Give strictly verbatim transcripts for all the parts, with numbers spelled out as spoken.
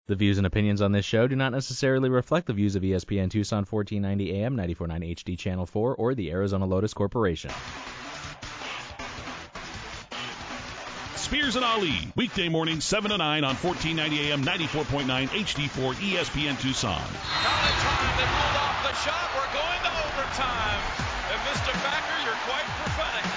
The views and opinions on this show do not necessarily reflect the views of E S P N Tucson fourteen ninety A M, ninety-four point nine H D Channel four, or the Arizona Lotus Corporation. Spears and Ali, weekday morning, seven to nine on fourteen ninety A M, ninety-four point nine H D four, E S P N Tucson. Not in time. They pulled off the shot. We're going to overtime. And Mister Backer, you're quite prophetic.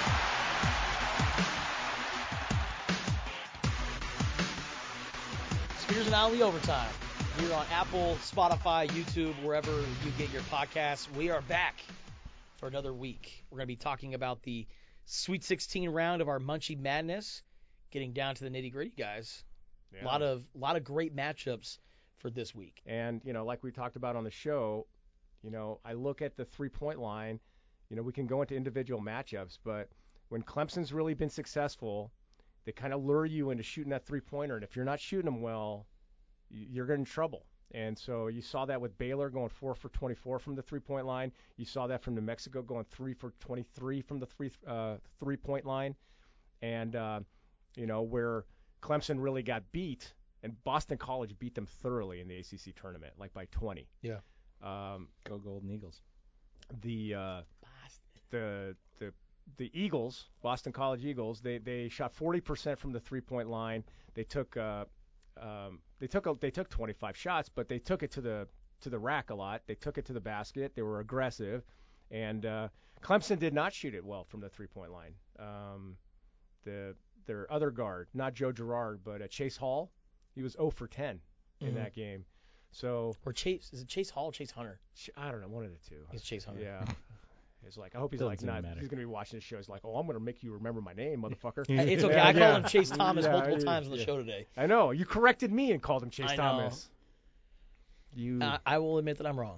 Spears and Ali overtime. Here on Apple, Spotify, YouTube, wherever you get your podcasts. We are back for another week. We're going to be talking about the Sweet sixteen round of our Munchie Madness, getting down to the nitty-gritty, guys. A yeah. lot of lot of great matchups for this week. And, you know, like we talked about on the show, you know, I look at the three-point line. You know, we can go into individual matchups, but when Clemson's really been successful, they kind of lure you into shooting that three-pointer. And if you're not shooting them well, you're in trouble. And so you saw that with Baylor going four for twenty-four from the three-point line. You saw that from New Mexico going three for twenty-three from the three uh, three-point line. And, uh, you know, where Clemson really got beat, and Boston College beat them thoroughly in the A C C tournament, like by twenty. Yeah. Um, Go Golden Eagles. The uh, the the the Eagles, Boston College Eagles, they they shot forty percent from the three-point line. They took uh, um, they took a, they took twenty-five shots, but they took it to the to the rack a lot. They took it to the basket. They were aggressive, and uh, Clemson did not shoot it well from the three-point line. Um, the their other guard, not Joe Girard, but uh, Chase Hall, he was zero for ten in mm-hmm. that game. So or Chase is it Chase Hall or Chase Hunter? I don't know, one of the two. It's Chase Hunter. Yeah. It's like I hope he's Doesn't like not. matter. He's gonna be watching this show. He's like, oh, I'm gonna make you remember my name, motherfucker. It's okay. Yeah, I yeah. called him Chase Thomas yeah, multiple yeah, times on the yeah. show today. I know. You corrected me and called him Chase I know. Thomas. You. Uh, I will admit that I'm wrong.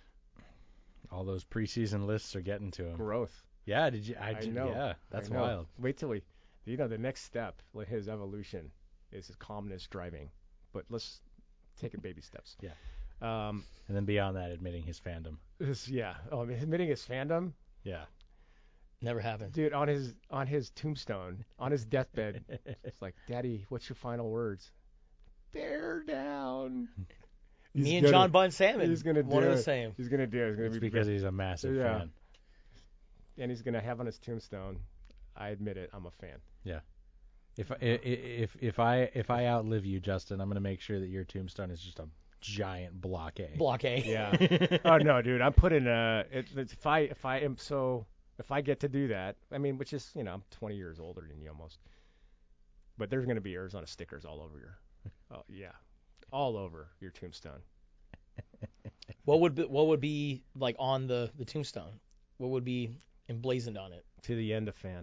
All those preseason lists are getting to him. Growth. Yeah. Did you? I, I did, know. Yeah. That's I know. wild. Wait till we. You know, the next step, like his evolution, is his calmness driving. But let's take it baby steps. Yeah. Um, and then beyond that, admitting his fandom. This, yeah. Oh, admitting his fandom. Yeah. Never happened. Dude, on his on his tombstone, on his deathbed, it's like, Daddy, what's your final words? Bear down. He's Me and gonna, John Bunn Salmon, he's gonna one do of the it. same. He's gonna do it. He's gonna It's be because he's a massive yeah. fan. And he's gonna have on his tombstone, I admit it, I'm a fan. Yeah. If if if I if I outlive you, Justin, I'm gonna make sure that your tombstone is just a giant block A. Block A. Yeah. Oh no, dude, I'm putting a. It, if I if I am so if I get to do that, I mean, which is you know I'm twenty years older than you almost. But there's gonna be Arizona stickers all over your. Oh yeah, all over your tombstone. What would be, what would be like on the, the tombstone? What would be emblazoned on it? To the end of fan.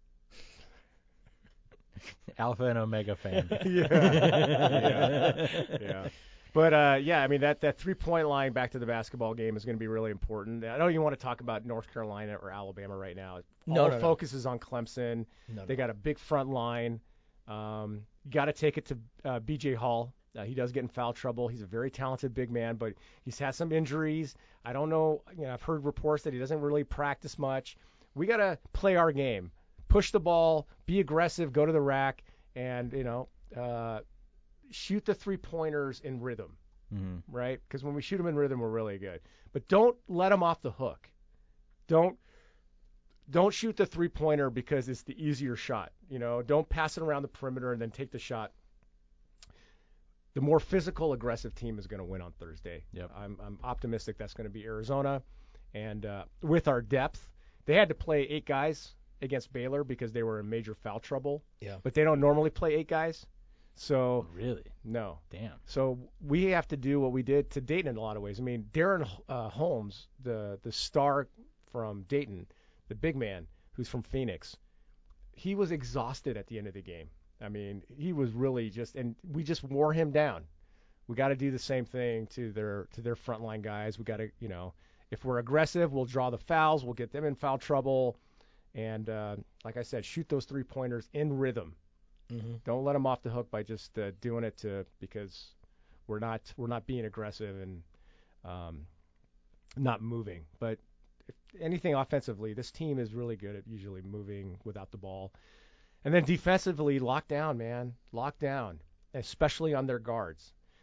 Alpha and Omega fan. yeah. yeah. Yeah. But, uh, yeah, I mean, that, that three-point line back to the basketball game is going to be really important. I don't even want to talk about North Carolina or Alabama right now. No, All no, focus no. is on Clemson. No, they no. got a big front line. Um, you got to take it to uh, B J Hall. Uh, he does get in foul trouble. He's a very talented big man, but he's had some injuries. I don't know. You know, I've heard reports that he doesn't really practice much. We got to play our game. Push the ball, be aggressive, go to the rack, and, you know, uh, shoot the three-pointers in rhythm, mm-hmm. right? Because when we shoot them in rhythm, we're really good. But don't let them off the hook. Don't don't shoot the three-pointer because it's the easier shot. You know, don't pass it around the perimeter and then take the shot. The more physical, aggressive team is going to win on Thursday. Yep. I'm, I'm optimistic that's going to be Arizona. And uh, with our depth, they had to play eight guys against Baylor because they were in major foul trouble. Yeah. But they don't normally play eight guys. So really? No. Damn. So we have to do what we did to Dayton in a lot of ways. I mean, Darren uh, Holmes, the the star from Dayton, the big man who's from Phoenix, he was exhausted at the end of the game. I mean, he was really just, and we just wore him down. We got to do the same thing to their to their frontline guys. We got to, you know, if we're aggressive, we'll draw the fouls, we'll get them in foul trouble, and uh, like I said, shoot those three pointers in rhythm. Mm-hmm. Don't let them off the hook by just uh, doing it to because we're not we're not being aggressive and um, not moving. But if anything offensively, this team is really good at usually moving without the ball. And then defensively, lock down, man. Lock down, especially on their guards.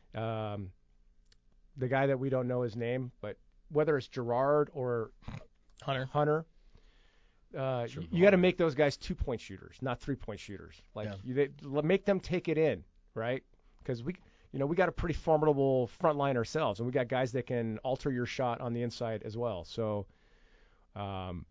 Um, the guy that we don't know his name, but whether it's Gerard or Hunter. Hunter, uh, you, you got to make those guys two-point shooters, not three-point shooters. Like Yeah. you, they, make them take it in, right? Because we, you know, we got a pretty formidable front line ourselves, and we got guys that can alter your shot on the inside as well. So, um,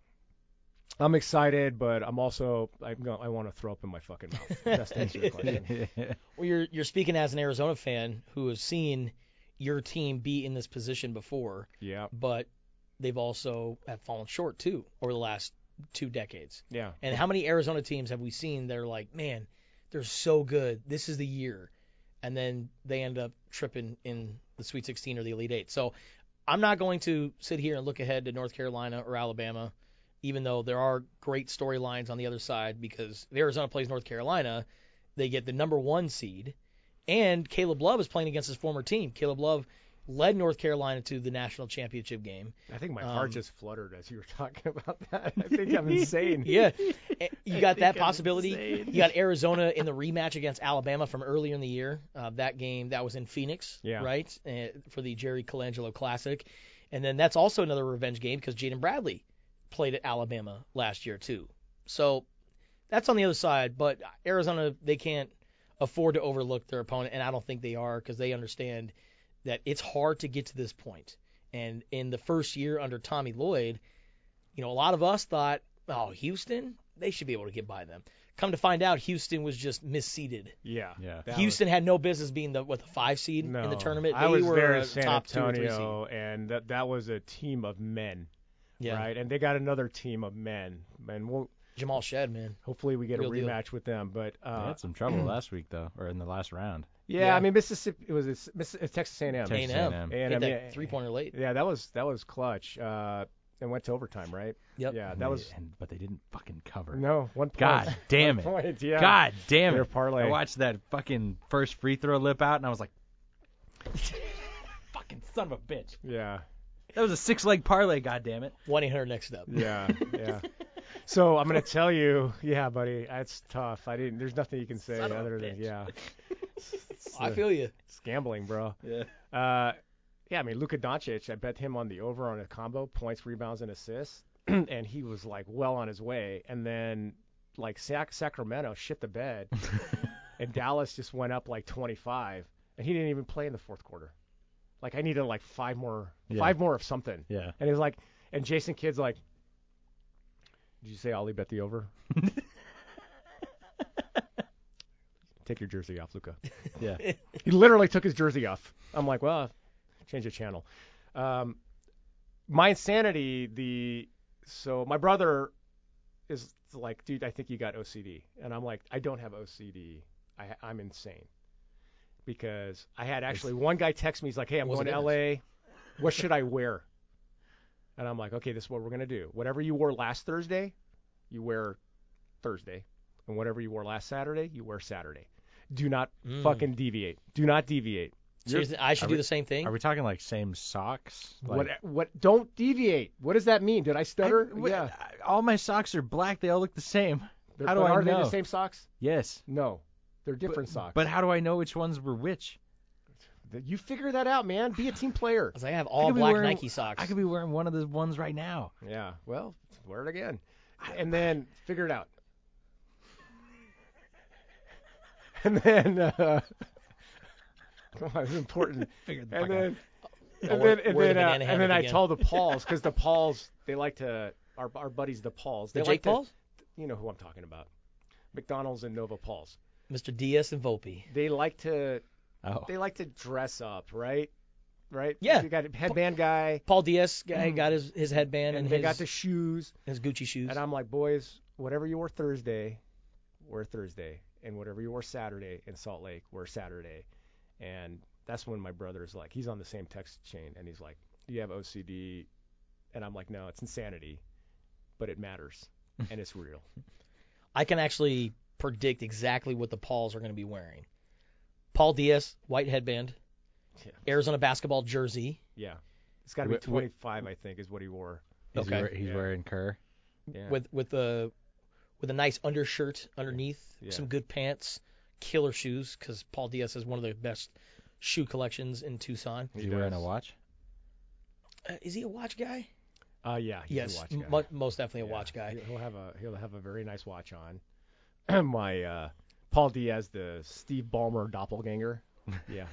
I'm excited, but I'm also I'm going, I want to throw up in my fucking mouth. That's to answer your question. Well, you're you're speaking as an Arizona fan who has seen your team be in this position before, Yeah, but they've also have fallen short too over the last two decades. yeah. And how many Arizona teams have we seen that are like, man, they're so good, this is the year, and then they end up tripping in the Sweet sixteen or the Elite Eight. So I'm not going to sit here and look ahead to North Carolina or Alabama, even though there are great storylines on the other side, because if Arizona plays North Carolina, they get the number one seed, and Caleb Love is playing against his former team. Caleb Love led North Carolina to the national championship game. I think my Um, heart just fluttered as you were talking about that. I think I'm insane. Yeah, you got that think I'm possibility. insane. You got Arizona in the rematch against Alabama from earlier in the year. Uh, that game that was in Phoenix, Yeah. right, uh, for the Jerry Colangelo Classic, and then that's also another revenge game because Jaden Bradley played at Alabama last year too. So that's on the other side, but Arizona, they can't afford to overlook their opponent, and I don't think they are, because they understand that it's hard to get to this point. And in the first year under Tommy Lloyd, you know, a lot of us thought, oh, Houston, they should be able to get by them. Come to find out, Houston was just misseeded. Yeah. Yeah. That Houston had no business being the what the five seed was, in the no, tournament. They I was were there a in San top two or three seed. Antonio, and that that was a team of men, Yeah, right? And they got another team of men, and we'll Jamal Shed, man. hopefully we get Real a deal. rematch with them. But They uh, had some trouble last week though, or in the last round. yeah, Yeah. I mean Mississippi, it was a, Miss, uh, Texas A and M. Texas A and M. A and M. A and Hit M, that yeah. three pointer late. Yeah, that was that was clutch. Uh, and went to overtime, right? Yep. Yeah, And that they- was and, but they didn't fucking cover. no one point. God damn it. One point, yeah. God damn Their it. parlay. I watched that fucking first free throw lip out, and I was like, fucking son of a bitch. Yeah. That was a six-leg parlay, God damn it. one eight hundred next up. Yeah, yeah. So I'm gonna tell you, yeah, buddy, that's tough. I didn't. There's nothing you can say Son of a other than bitch. yeah. It's, I uh, feel you. it's gambling, bro. Yeah. Uh, yeah, I mean Luka Doncic. I bet him on the over on a combo, points, rebounds, and assists, and he was like well on his way. And then like Sac- Sacramento shit the bed, and Dallas just went up like twenty-five, and he didn't even play in the fourth quarter. Like I needed like five more, Yeah. five more of something. Yeah. And he was like, and Jason Kidd's like, did you say Ollie bet the over? Take your jersey off, Luka. Yeah. He literally took his jersey off. I'm like, well, change the channel. Um, my insanity, the so my brother is like, dude, I think you got O C D, and I'm like, I don't have O C D. I, I'm insane because I had actually one guy text me. He's like, hey, I'm What's going the to L A. What should I wear? And I'm like, okay, this is what we're gonna do. Whatever you wore last Thursday, you wear Thursday, and whatever you wore last Saturday, you wear Saturday. Do not Mm. fucking deviate. Do not deviate. So you're- I should are do we- the same thing. Are we talking like same socks? Like, What? What? Don't deviate. What does that mean? Did I stutter? I- what- yeah. All my socks are black. They all look the same. They're- how do but I are know? they the same socks? Yes. No, they're different but, socks. But how do I know which ones were which? You figure that out, man. Be a team player. 'Cause I have I all could be black wearing- Nike socks. I could be wearing one of the ones right now. Yeah. Well, wear it again, and then figure it out. And then, uh, come on, it's important. Figure the And fuck out. then, I'll and wear- then, and wear the then, uh, banana and then hammock I again. told the Pauls because the Pauls they like to our our buddies the Pauls. They the like Jake to, Pauls, You know who I'm talking about. McDonald's and Nova Pauls. Mister Diaz and Volpe. They like to Oh. they like to dress up, right? Right? Yeah. You got a headband guy, Paul Diaz guy Mm. got his, his headband and and, they his, got the shoes. his Gucci shoes. And I'm like, boys, whatever you wore Thursday, wear Thursday. And whatever you wore Saturday in Salt Lake, wear Saturday. And that's when my brother's like, he's on the same text chain, and he's like, do you have O C D? And I'm like, no, it's insanity, but it matters, and it's real. I can actually predict exactly what the Pauls are going to be wearing. Paul Diaz, white headband, Yeah. Arizona basketball jersey. Yeah. It's got to be Wh- wh- twenty-five, I think, is what he wore. He's, Okay. wear- he's Yeah. wearing Kerr. Yeah. with with a with a nice undershirt underneath, Yeah. some good pants, killer shoes, because Paul Diaz has one of the best shoe collections in Tucson. Is he wearing a watch? Uh, is he a watch guy? Uh, yeah, he's yes, a watch guy. mo- most definitely a Yeah, watch guy. He'll have a he'll have a very nice watch on. My uh, Paul Diaz, the Steve Ballmer doppelganger. Yeah.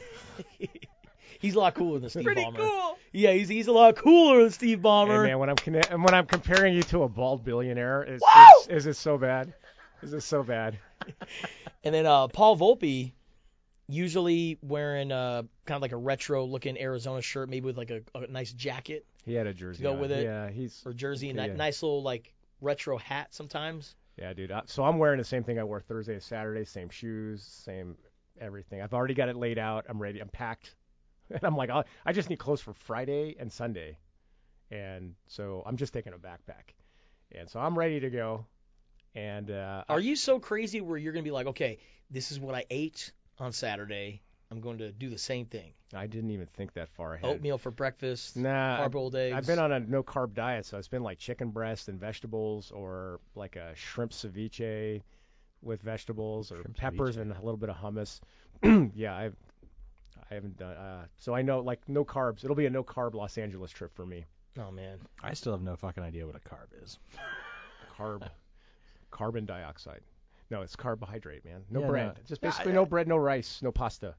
He's a lot cooler than Steve Pretty Ballmer. cool. Yeah, he's he's a lot cooler than Steve Hey, Ballmer. man, when I'm conne- when I'm comparing you to a bald billionaire, is, is, is it so bad? Is it so bad? And then uh, Paul Volpe, usually wearing uh, kind of like a retro-looking Arizona shirt, maybe with like a, a nice jacket He had a jersey. to go on. with it. Yeah, he's or jersey, and Yeah. that nice little like retro hat sometimes. yeah, dude. I, so I'm wearing the same thing I wore Thursday to Saturday, same shoes, same everything. I've already got it laid out. I'm ready. I'm packed. And I'm like, I'll, I just need clothes for Friday and Sunday. And so I'm just taking a backpack. And so I'm ready to go. And uh, Are you so crazy where you're gonna be like, okay, this is what I ate on Saturday. I'm going to do the same thing. I didn't even think that far ahead. Oatmeal for breakfast. Nah, hard boiled eggs. I've been on a no carb diet, so it's been like chicken breast and vegetables, or like a shrimp ceviche with vegetables, or Shrimp peppers ceviche. and a little bit of hummus. yeah, I've I haven't done. Uh, so I know like no carbs. It'll be a no carb Los Angeles trip for me. Oh man. I still have no fucking idea what a carb is. Carb, carbon dioxide. No, it's carbohydrate, man. No Yeah, bread. no. Just Yeah, basically I- no I- bread, no rice, no pasta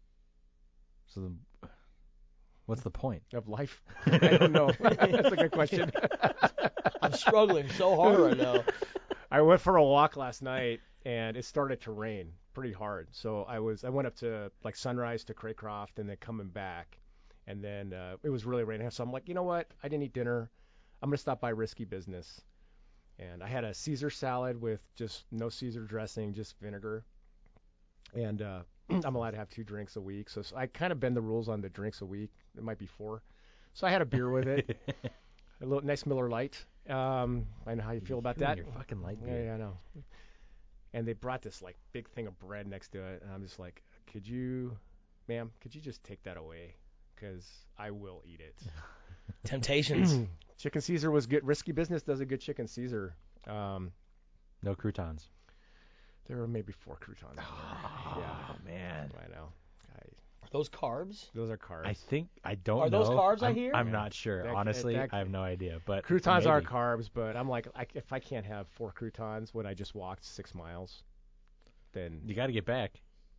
So, the, what's the point? of life. I don't know. That's a good question. I'm struggling so hard right now. I went for a walk last night and it started to rain pretty hard. So I was I went up to like Sunrise to Craycroft and then coming back, and then uh, it was really raining. So I'm like, you know what? I didn't eat dinner. I'm gonna stop by Risky Business, and I had a Caesar salad with just no Caesar dressing, just vinegar, and uh, I'm allowed to have two drinks a week. So, so I kind of bend the rules on the drinks a week. It might be four. So I had a beer with it, a little nice Miller Lite. Um, I know how you feel about You and that. your fucking light Yeah, beer. yeah, I know. And they brought this like big thing of bread next to it, and I'm just like, could you, ma'am, could you just take that away? Because I will eat it. Temptations. Chicken Caesar was good. Risky Business does a good chicken Caesar. Um, No croutons. there were maybe four croutons. in there. yeah, Oh man. I know. I, Are those carbs? those are carbs. I think I don't Are know. those carbs I I'm, hear? I'm Yeah. not sure. That- Honestly, that- I have no idea. But croutons are maybe. carbs, but I'm like, I, if I can't have four croutons when I just walked six miles, then You got to get back.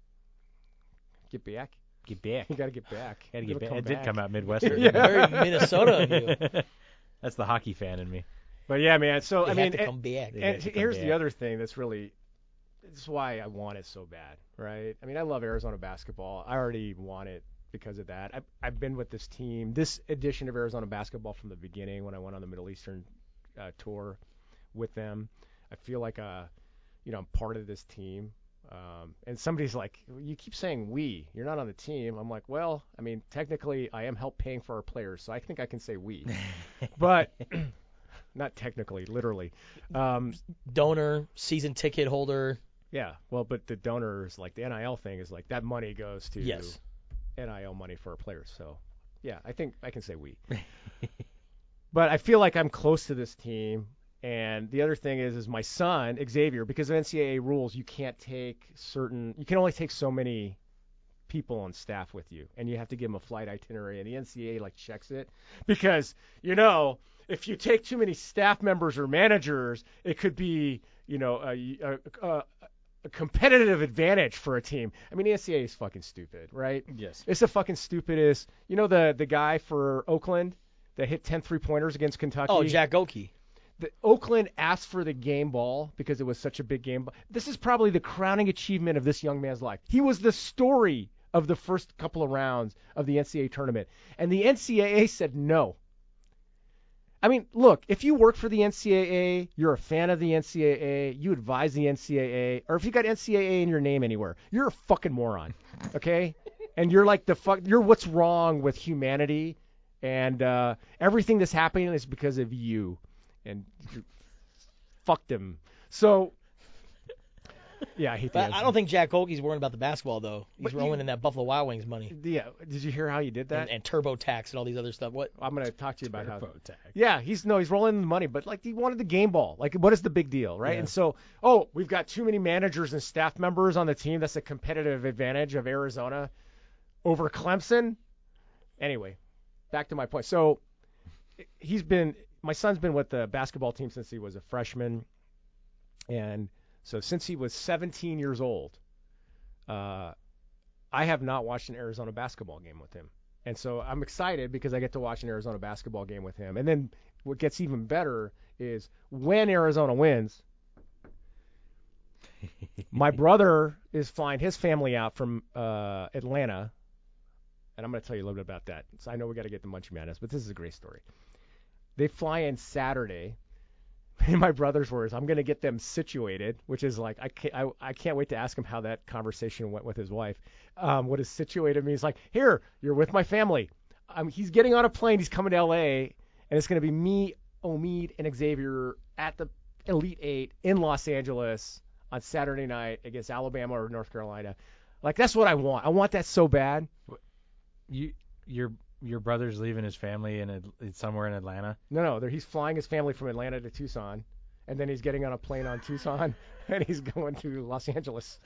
get back. Get back. You got to get back. Got to get It'll back. come It did back. come out Midwestern. Yeah. Very Minnesota of you. That's the hockey fan in me. But yeah, man. So They I have mean, to and- come back. They And have to come here's the back. other thing that's really, this is why I want it so bad, right? I mean, I love Arizona basketball. I already want it because of that. I've, I've been with this team, this edition of Arizona basketball from the beginning when I went on the Middle Eastern uh, tour with them. I feel like, uh, you know, I'm part of this team. Um, and somebody's like, you keep saying we, you're not on the team. I'm like, well, I mean, technically I am help paying for our players, so I think I can say we. But not technically, literally. Um, Donor, season ticket holder. Yeah, well, but the donors, like the N I L thing, is like that money goes to Yes. N I L money for our players. So, yeah, I think I can say we. But I feel like I'm close to this team. And the other thing is, is my son Xavier, because of N C double A rules, you can't take certain, you can only take so many people on staff with you, and you have to give them a flight itinerary. And the N C double A like checks it because, you know, if you take too many staff members or managers, it could be, you know, a, a, a, a competitive advantage for a team. I mean, the N C double A is fucking stupid, right? Yes. It's the fucking stupidest. You know the the guy for Oakland that hit ten three-pointers against Kentucky? Oh, Jack Oakey. The, Oakland asked for the game ball because it was such a big game ball. This is probably the crowning achievement of this young man's life. He was the story of the first couple of rounds of the N C double A tournament. And the N C double A said no. I mean, look, if you work for the N C double A, you're a fan of the N C double A, you advise the N C double A, or if you got N C double A in your name anywhere, you're a fucking moron, okay? And you're like the fuck, you're what's wrong with humanity, and uh, everything that's happening is because of you, and you fucked him. So, yeah, I hate the But I don't think Jack Oakey's worrying about the basketball though. He's But you- rolling in that Buffalo Wild Wings money Yeah, did you hear how you did that? and, and TurboTax and all these other stuff. What? I'm gonna talk to you about how. Turbo tag. Yeah, he's no, he's rolling in the money, but like he wanted the game ball. Like, what is the big deal, right? Yeah. And so, oh, we've got too many managers and staff members on the team. That's a competitive advantage of Arizona. over Clemson. Anyway, back to my point. So he's been my son's been with the basketball team since he was a freshman, and so since he was seventeen years old, uh, I have not watched an Arizona basketball game with him. And so I'm excited because I get to watch an Arizona basketball game with him. And then what gets even better is when Arizona wins, my brother is flying his family out from uh, Atlanta. And I'm going to tell you a little bit about that. So I know we got to get to Munchie Madness, but this is a great story. They fly in Saturday. In my brother's words, I'm going to get them situated, which is like, I can't, I, I can't wait to ask him how that conversation went with his wife. Um, what is situated means like, here, you're with my family. Um, he's getting on a plane. He's coming to L A, and it's going to be me, Omid, and Xavier at the Elite Eight in Los Angeles on Saturday night against Alabama or North Carolina. Like, that's what I want. I want that so bad. You, your your brother's leaving his family in Ad- somewhere in Atlanta? No, no, there- he's flying his family from Atlanta to Tucson, and then he's getting on a plane on Tucson, and he's going to Los Angeles.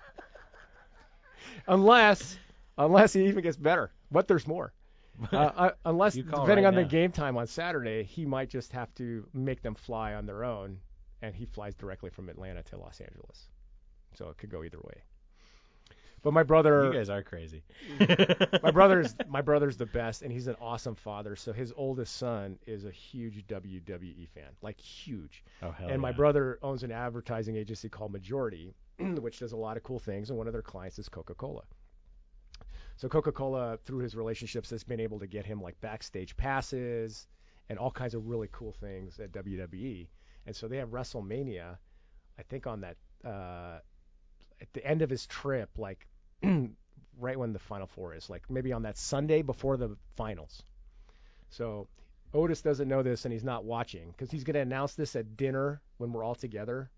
unless, unless he even gets better, but there's more. Uh, uh, unless, You call depending right on the now. game time on Saturday, he might just have to make them fly on their own, and he flies directly from Atlanta to Los Angeles. So it could go either way. But my brother, You guys are crazy. my brother's my brother's the best, and he's an awesome father. So his oldest son is a huge W W E fan, like huge. Oh, hell and my yeah. brother owns an advertising agency called Majority, which does a lot of cool things, and one of their clients is Coca-Cola. So Coca-Cola, through his relationships, has been able to get him like backstage passes and all kinds of really cool things at W W E. And so they have WrestleMania, I think on that uh, at the end of his trip, like right when the Final Four is, like maybe on that Sunday before the finals. So Otis doesn't know this, and he's not watching because he's going to announce this at dinner when we're all together.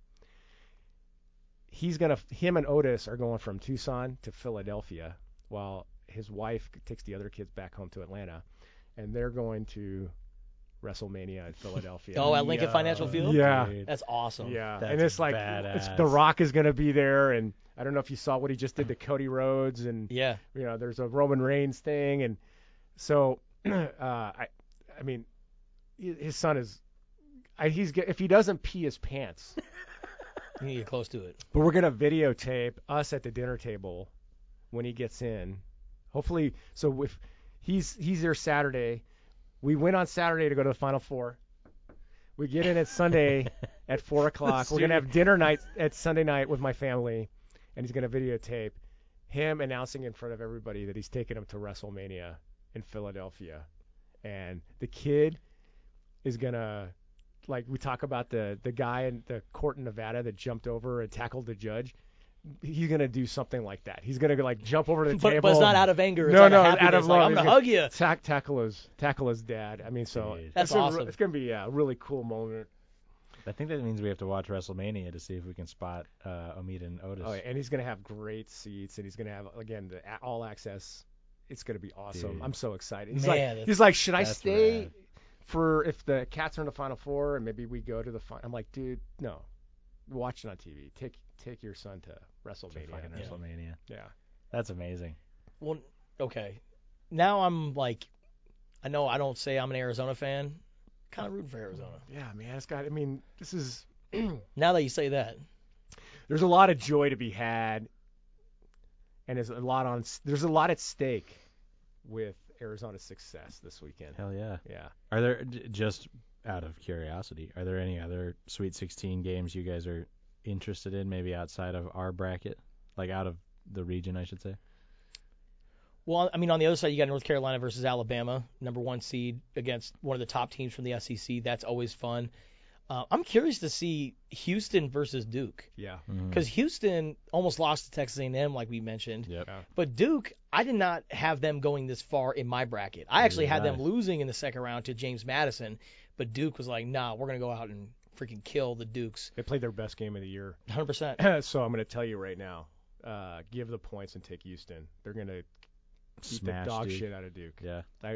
He's gonna, him and Otis are going from Tucson to Philadelphia, while his wife takes the other kids back home to Atlanta, and they're going to WrestleMania in Philadelphia. Oh, at Lincoln Yo, Financial Field? Yeah. dude. That's awesome. Yeah, That's and it's like it's, badass. The Rock is going to be there, and I don't know if you saw what he just did to Cody Rhodes, and Yeah. you know, there's a Roman Reigns thing, and so uh, I, I mean, his son is, I, he's if he doesn't pee his pants, You need to get close to it. but we're gonna videotape us at the dinner table when he gets in. Hopefully, so if he's he's there Saturday, we went on Saturday to go to the Final Four. We get in at Sunday at four o'clock. We're gonna have dinner night at Sunday night with my family, and he's gonna videotape him announcing in front of everybody that he's taking him to WrestleMania in Philadelphia, and the kid is gonna, like, we talk about the the guy in the court in Nevada that jumped over and tackled the judge. He's gonna do something like that. He's gonna like jump over to the But, table. but it's not out of anger. It's No, out no, of out happiness. of Like, love. I'm He's going to gonna hug you. Tack, tackle his tackle his dad. I mean, so Dude. That's it's a- awesome. it's gonna be yeah, a really cool moment. I think that means we have to watch WrestleMania to see if we can spot uh, Omid and Otis. Oh, yeah, and he's gonna have great seats, and he's gonna have again the a- all access. It's gonna be awesome. Dude. I'm so excited. He's Man, like, that's- he's like, should I that's stay rad. for if the Cats are in the Final Four and maybe we go to the final? I'm like, dude, no, watch it on T V. Take take your son to To WrestleMania. fucking Yeah. WrestleMania. Yeah. That's amazing. Well, okay. Now I'm like, I know I don't say I'm an Arizona fan. Kind of rooting for Arizona. Yeah, man. It's got. I mean, this is. Now that you say that. There's a lot of joy to be had, and there's a lot on. There's a lot at stake with Arizona's success this weekend. Hell yeah. Yeah. Are there, j- just out of curiosity, are there any other Sweet sixteen games you guys are interested in, maybe outside of our bracket? Like out of the region, I should say? Well, I mean, on the other side, you got North Carolina versus Alabama, number one seed against one of the top teams from the S E C. That's always fun. Uh, I'm curious to see Houston versus Duke, Yeah. because Houston almost lost to Texas A and M, like we mentioned. Yep. Yeah. But Duke, I did not have them going this far in my bracket. I actually had them Right. losing in the second round to James Madison, but Duke was like, nah, we're going to go out and freaking kill the Dukes. They played their best game of the year. one hundred percent. So I'm going to tell you right now, uh, give the points and take Houston. They're going to beat Smash, the dog dude. shit out of Duke. Yeah. I,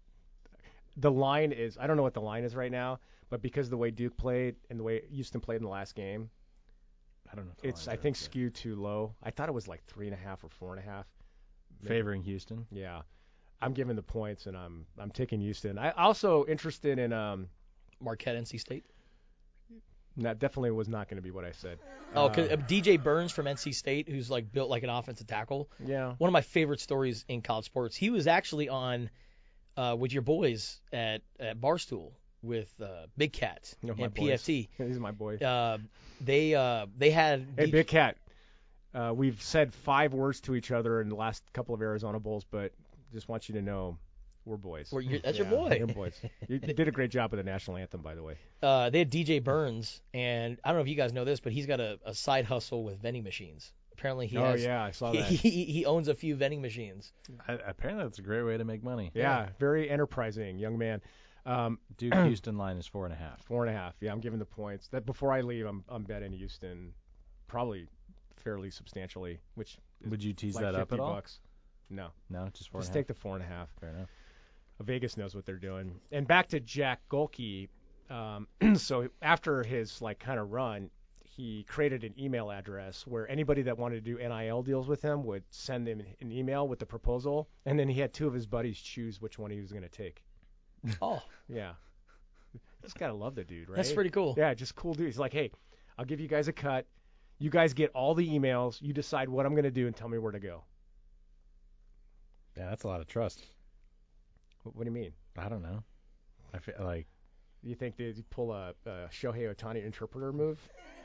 the line is, I don't know what the line is right now, but because of the way Duke played and the way Houston played in the last game, I don't know. If the it's lines I are think up yet. skewed too low. I thought it was like three and a half or four and a half. Favoring Houston. Yeah, I'm giving the points, and I'm I'm taking Houston. I also interested in um, Marquette, N C State. that definitely was not going to be what I said. Oh, 'cause, Uh, uh, D J Burns from N C State, who's like built like an offensive tackle. yeah. One of my favorite stories in college sports. He was actually on uh, with your boys at, at Barstool with uh, Big Cat No, my and boys. P F T. He's my boy. Uh, they uh, they had Hey, D- Big Cat. Uh, we've said five words to each other in the last couple of Arizona Bowls, but just want you to know we're boys. Well, you're- that's Yeah, your boy. You're boys. You, you did a great job with the national anthem, by the way. uh, they had D J Burns, and I don't know if you guys know this, but he's got a, a side hustle with vending machines. Apparently, he oh has. yeah, I saw He, that. he he owns a few vending machines. I, apparently, that's a great way to make money. yeah, very enterprising young man. Um, Duke Houston line is four and a half. four and a half. Yeah, I'm giving the points. That before I leave, I'm I'm betting Houston, probably fairly substantially. Which is Would you tease like that up fifty at all? bucks. No, No, just four just and a take the four and a half. half. Fair enough. Vegas knows what they're doing. And back to Jack Golke. Um, so after his like kind of run, he created an email address where anybody that wanted to do N I L deals with him would send him an email with the proposal, and then he had two of his buddies choose which one he was going to take. Oh, Yeah, just gotta love the dude, right? that's pretty cool. Yeah, just cool dude. He's like, hey, I'll give you guys a cut. You guys get all the emails. You decide what I'm going to do and tell me where to go. Yeah, that's a lot of trust. What, what do you mean? I don't know. I feel like You think they pull a, a Shohei Ohtani interpreter move?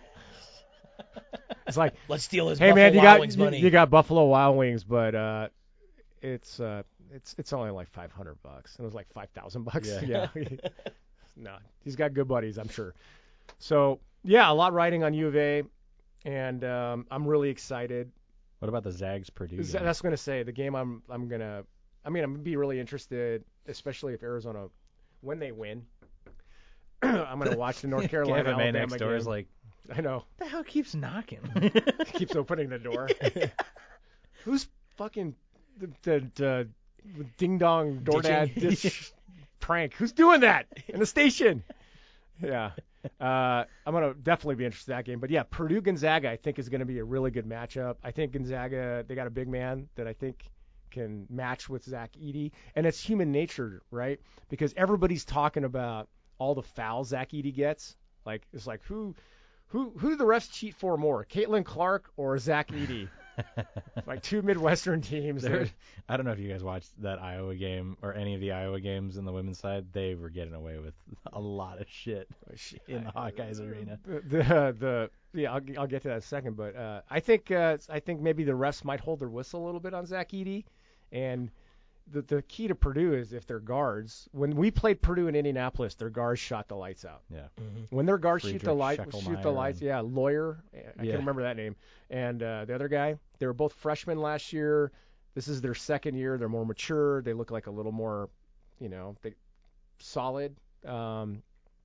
It's like, Let's steal his hey Buffalo man, you Wild got Wings you, money. you got Buffalo Wild Wings, but uh, it's uh, it's it's only like five hundred bucks. It was like five thousand bucks. Yeah. Yeah. No, he's got good buddies, I'm sure. So yeah, a lot riding on U of A, and um, I'm really excited. what about the Zags Purdue? Z- game? That's going to say the game. I'm I'm gonna. I mean, I'm gonna be really interested, especially if Arizona, when they win. I'm gonna watch the North Carolina Kevin May Alabama next door game. is like, I know. the hell keeps knocking? Keeps opening the door. Who's fucking the, the, the ding dong DoorDash dish prank? Who's doing that in the station? Yeah. Uh, I'm going to definitely be interested in that game. But yeah, Purdue Gonzaga I think is going to be a really good matchup. I think Gonzaga, they got a big man that I think can match with Zach Edey. And it's human nature, right? Because everybody's talking about all the fouls Zach Edey gets. Like, it's like, who who who do the refs cheat for more, Caitlin Clark or Zach Edey? Like two Midwestern teams. There- that- I don't know if you guys watched that Iowa game or any of the Iowa games in the women's side. They were getting away with a lot of shit in the Hawkeyes arena. The, the the yeah, I'll, I'll get to that in a second, but uh, I think uh, I think maybe the refs might hold their whistle a little bit on Zach Edey, and the the key to Purdue is if their guards. When we played Purdue in Indianapolis, their guards shot the lights out. Yeah. When their guards shoot the light, Friedrich shoot the Scheckelmeyer lights. and- Yeah, lawyer. I Yeah. can't remember that name. And uh, the other guy, they were both freshmen last year. This is their second year. They're more mature. They look like a little more, you know, they solid. Um,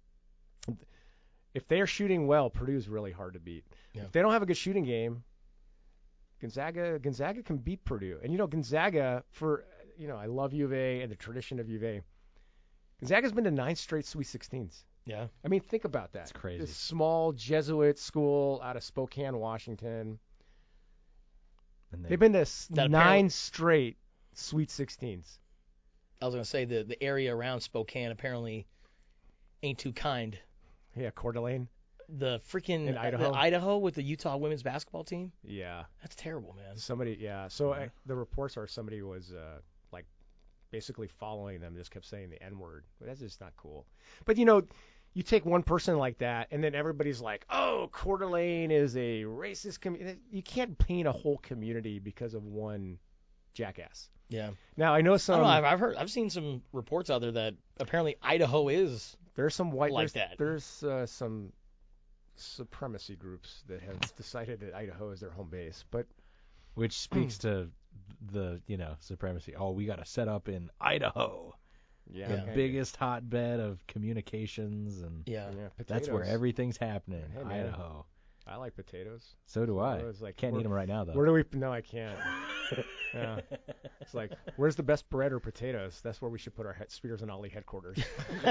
if they are shooting well, Purdue's really hard to beat. Yeah. If they don't have a good shooting game, Gonzaga Gonzaga can beat Purdue. And you know, Gonzaga for you know, I love U of A and the tradition of U of A. Gonzaga's been to nine straight Sweet sixteens. Yeah. I mean, think about that. It's crazy. This small Jesuit school out of Spokane, Washington. And they, They've been to s- That nine apparently- straight Sweet sixteens. I was gonna say the the area around Spokane apparently ain't too kind. Yeah, Coeur d'Alene. The freaking In uh, Idaho? the Idaho with the Utah women's basketball team. Yeah. That's terrible, man. Somebody, yeah. So I, the reports are somebody was uh, like basically following them, just kept saying the N word. But that's just not cool. But you know, you take one person like that, and then everybody's like, "Oh, Coeur d'Alene is a racist community." You can't paint a whole community because of one jackass. Yeah. Now I know I some. don't know. I've, I've heard. I've seen some reports out there that apparently Idaho is. There's some white like there's, that. There's uh, some supremacy groups that have decided that Idaho is their home base, but which speaks to the you know supremacy. Oh, we got to set up in Idaho, yeah, the Yeah. biggest hotbed of communications, and Yeah. yeah, that's where potatoes. everything's happening. Hey, man. Idaho. I like potatoes. So do I. I was like, Can't where- eat them right now though. Where do we? No, I can't. Yeah. It's like, where's the best bread or potatoes? That's where we should put our head, Spears and Ollie headquarters.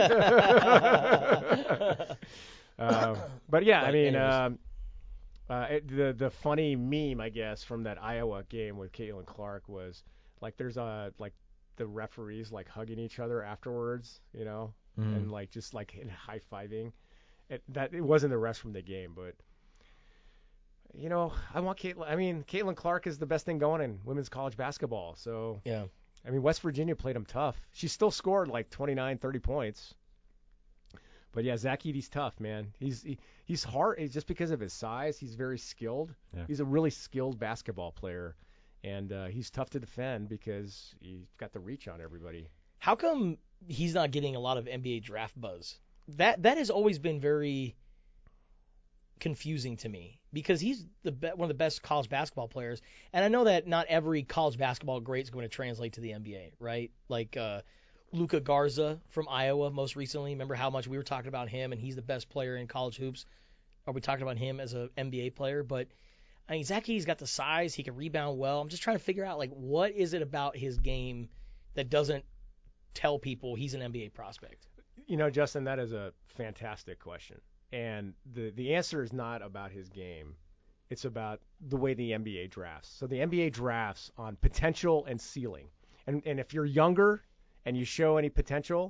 uh, but yeah, I But mean, anyways. um, uh, it, the the funny meme, I guess, from that Iowa game with Caitlin Clark was Like there's a like the referees like hugging each other afterwards, you know, Mm. and like just like high fiving. It, that it wasn't the rest from the game, but you know, I want Caitlin. I mean, Caitlin Clark is the best thing going in women's college basketball. So Yeah. I mean, West Virginia played them tough. She still scored like twenty-nine, thirty points. But yeah, Zach Edey's tough, man. He's he, he's hard it's just because of his size. He's very skilled. Yeah. He's a really skilled basketball player, and uh, he's tough to defend because he's got the reach on everybody. How come he's not getting a lot of N B A draft buzz? That that has always been very confusing to me because he's the be- one of the best college basketball players, and I know that not every college basketball great is going to translate to the N B A, right? Like uh, Luka Garza from Iowa most recently. Remember how much we were talking about him, and he's the best player in college hoops. Are we talking about him as an N B A player? But I mean, Zach Edey's got the size, he can rebound well. I'm just trying to figure out like what is it about his game that doesn't tell people he's an N B A prospect. You know, Justin, that is a fantastic question. And the, the answer is not about his game. It's about the way the N B A drafts. So the N B A drafts on potential and ceiling. And and if you're younger and you show any potential,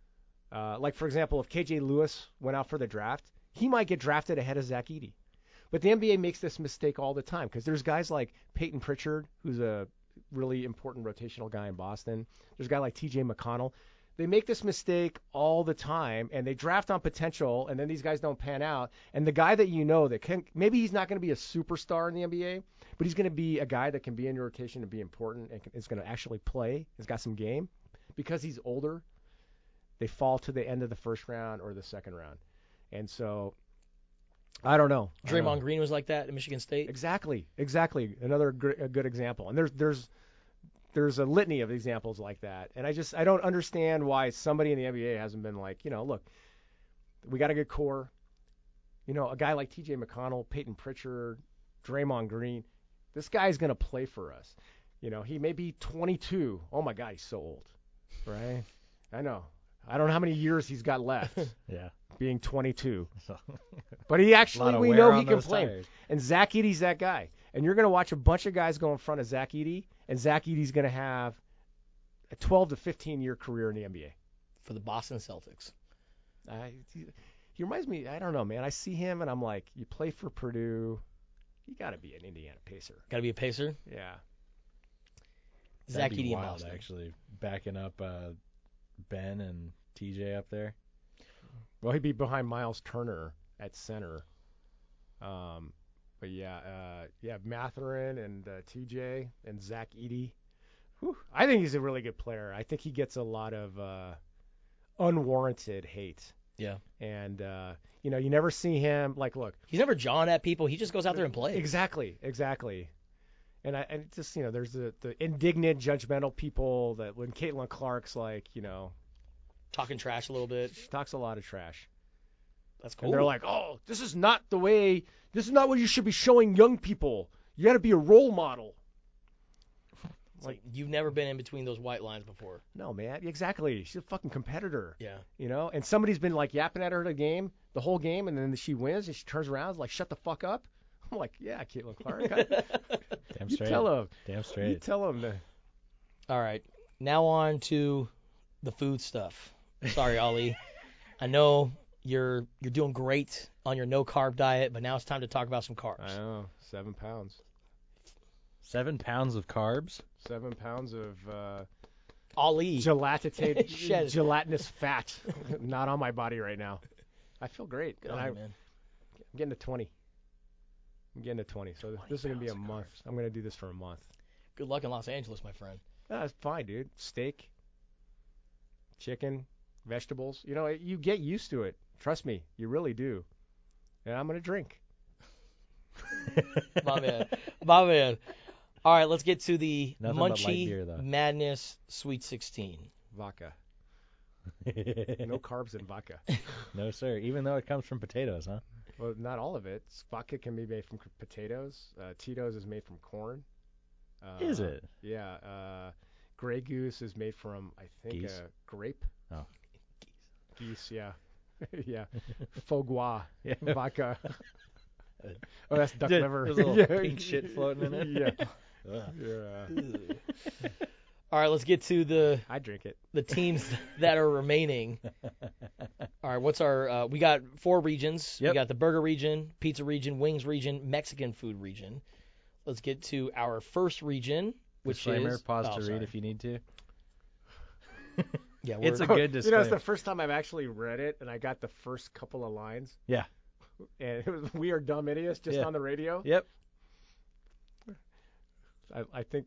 uh, like, for example, if K J Lewis went out for the draft, he might get drafted ahead of Zach Edey. But the N B A makes this mistake all the time because there's guys like Peyton Pritchard, who's a really important rotational guy in Boston. There's a guy like T J McConnell. They make this mistake all the time, and they draft on potential, and then these guys don't pan out. And the guy that you know that can maybe he's not going to be a superstar in the N B A, but he's going to be a guy that can be in your rotation and be important and is going to actually play. He's got some game. Because he's older, they fall to the end of the first round or the second round. And so, I don't know. I don't Draymond know. Green was like that at Michigan State. Exactly, exactly. Another gr- a good example. And there's there's there's a litany of examples like that. And I just I don't understand why somebody in the N B A hasn't been like, you know, look, we got a good core. You know, a guy like T J McConnell, Peyton Pritchard, Draymond Green, this guy's going to play for us. You know, he may be twenty-two. Oh my God, he's so old, right? I know. I don't know how many years he's got left. Yeah. Being twenty-two. So, But he lot actually, of we wear know on he can those play. tires. And Zach Edey's that guy. And you're going to watch a bunch of guys go in front of Zach Edey, and Zach Edey's going to have a twelve to fifteen year career in the N B A. For the Boston Celtics. I, he, he reminds me, I don't know, man. I see him, and I'm like, you play for Purdue. You got to be an Indiana Pacer. Got to be a pacer. Yeah. Zach that'd be Edey in wild, Boston. actually, backing up uh, Ben and T J up there. Well, he'd be behind Miles Turner at center. Um, but yeah, uh, yeah, Matherin and uh, T J and Zach Edey. Whew. I think he's a really good player. I think he gets a lot of uh, unwarranted hate. Yeah. And, uh, you know, you never see him, like, look. He's never jawing at people. He just goes out there and plays. Exactly, exactly. And I and it's just, you know, there's the, the indignant, judgmental people that when Caitlin Clark's like, you know, Talking trash a little bit. she talks a lot of trash. That's cool. And they're like, oh, this is not the way, this is not what you should be showing young people. You got to be a role model. It's like, you've never been in between those white lines before. No, man, exactly. She's a fucking competitor. Yeah. You know, and somebody's been like yapping at her the game, the whole game, and then she wins, and she turns around, like, shut the fuck up. I'm like, yeah, Caitlin Clark. Damn you straight. tell him. Damn You straight. tell him. To, All right. Now on to the food stuff. Sorry, Ali. I know you're you're doing great on your no carb diet, but now it's time to talk about some carbs. I know, seven pounds. Seven pounds of carbs. Seven pounds of uh, Ali. gelatinated, Shed. gelatinous fat not on my body right now. I feel great. Good and on I, you, man. I'm getting to twenty. I'm getting to twenty. So twenty this is going to be a pounds of month. I'm going to do this for a month. Good luck in Los Angeles, my friend. That's fine, dude. Steak, chicken, vegetables. You know, you get used to it. Trust me, you really do. And I'm going to drink. My man. My man. All right, let's get to the Nothing but light Munchie beer, though. Madness Sweet sixteen. Vodka. No carbs in vodka. No, sir. Even though it comes from potatoes, huh? Well, not all of it. Vodka can be made from c- potatoes. Uh, Tito's is made from corn. Uh, Is it? Yeah. Uh, Grey Goose is made from, I think, Geese? uh, grape. Oh. Geese, yeah. yeah. Foie Yeah. vodka. Oh, that's duck Did- liver. there's a little yeah. pink shit floating in it. Yeah. Yeah. All right, let's get to the I drink it. the teams that are remaining. All right, what's our? Uh, we got four regions. Yep. We got the burger region, pizza region, wings region, Mexican food region. Let's get to our first region, which Disclaimer, is pause oh, to sorry. read if you need to. Yeah, we're, It's a good You know, disclaimer. it's the first time I've actually read it, and I got the first couple of lines. Yeah. And it was "We are dumb idiots" just Yeah. on the radio. Yep. I, I think.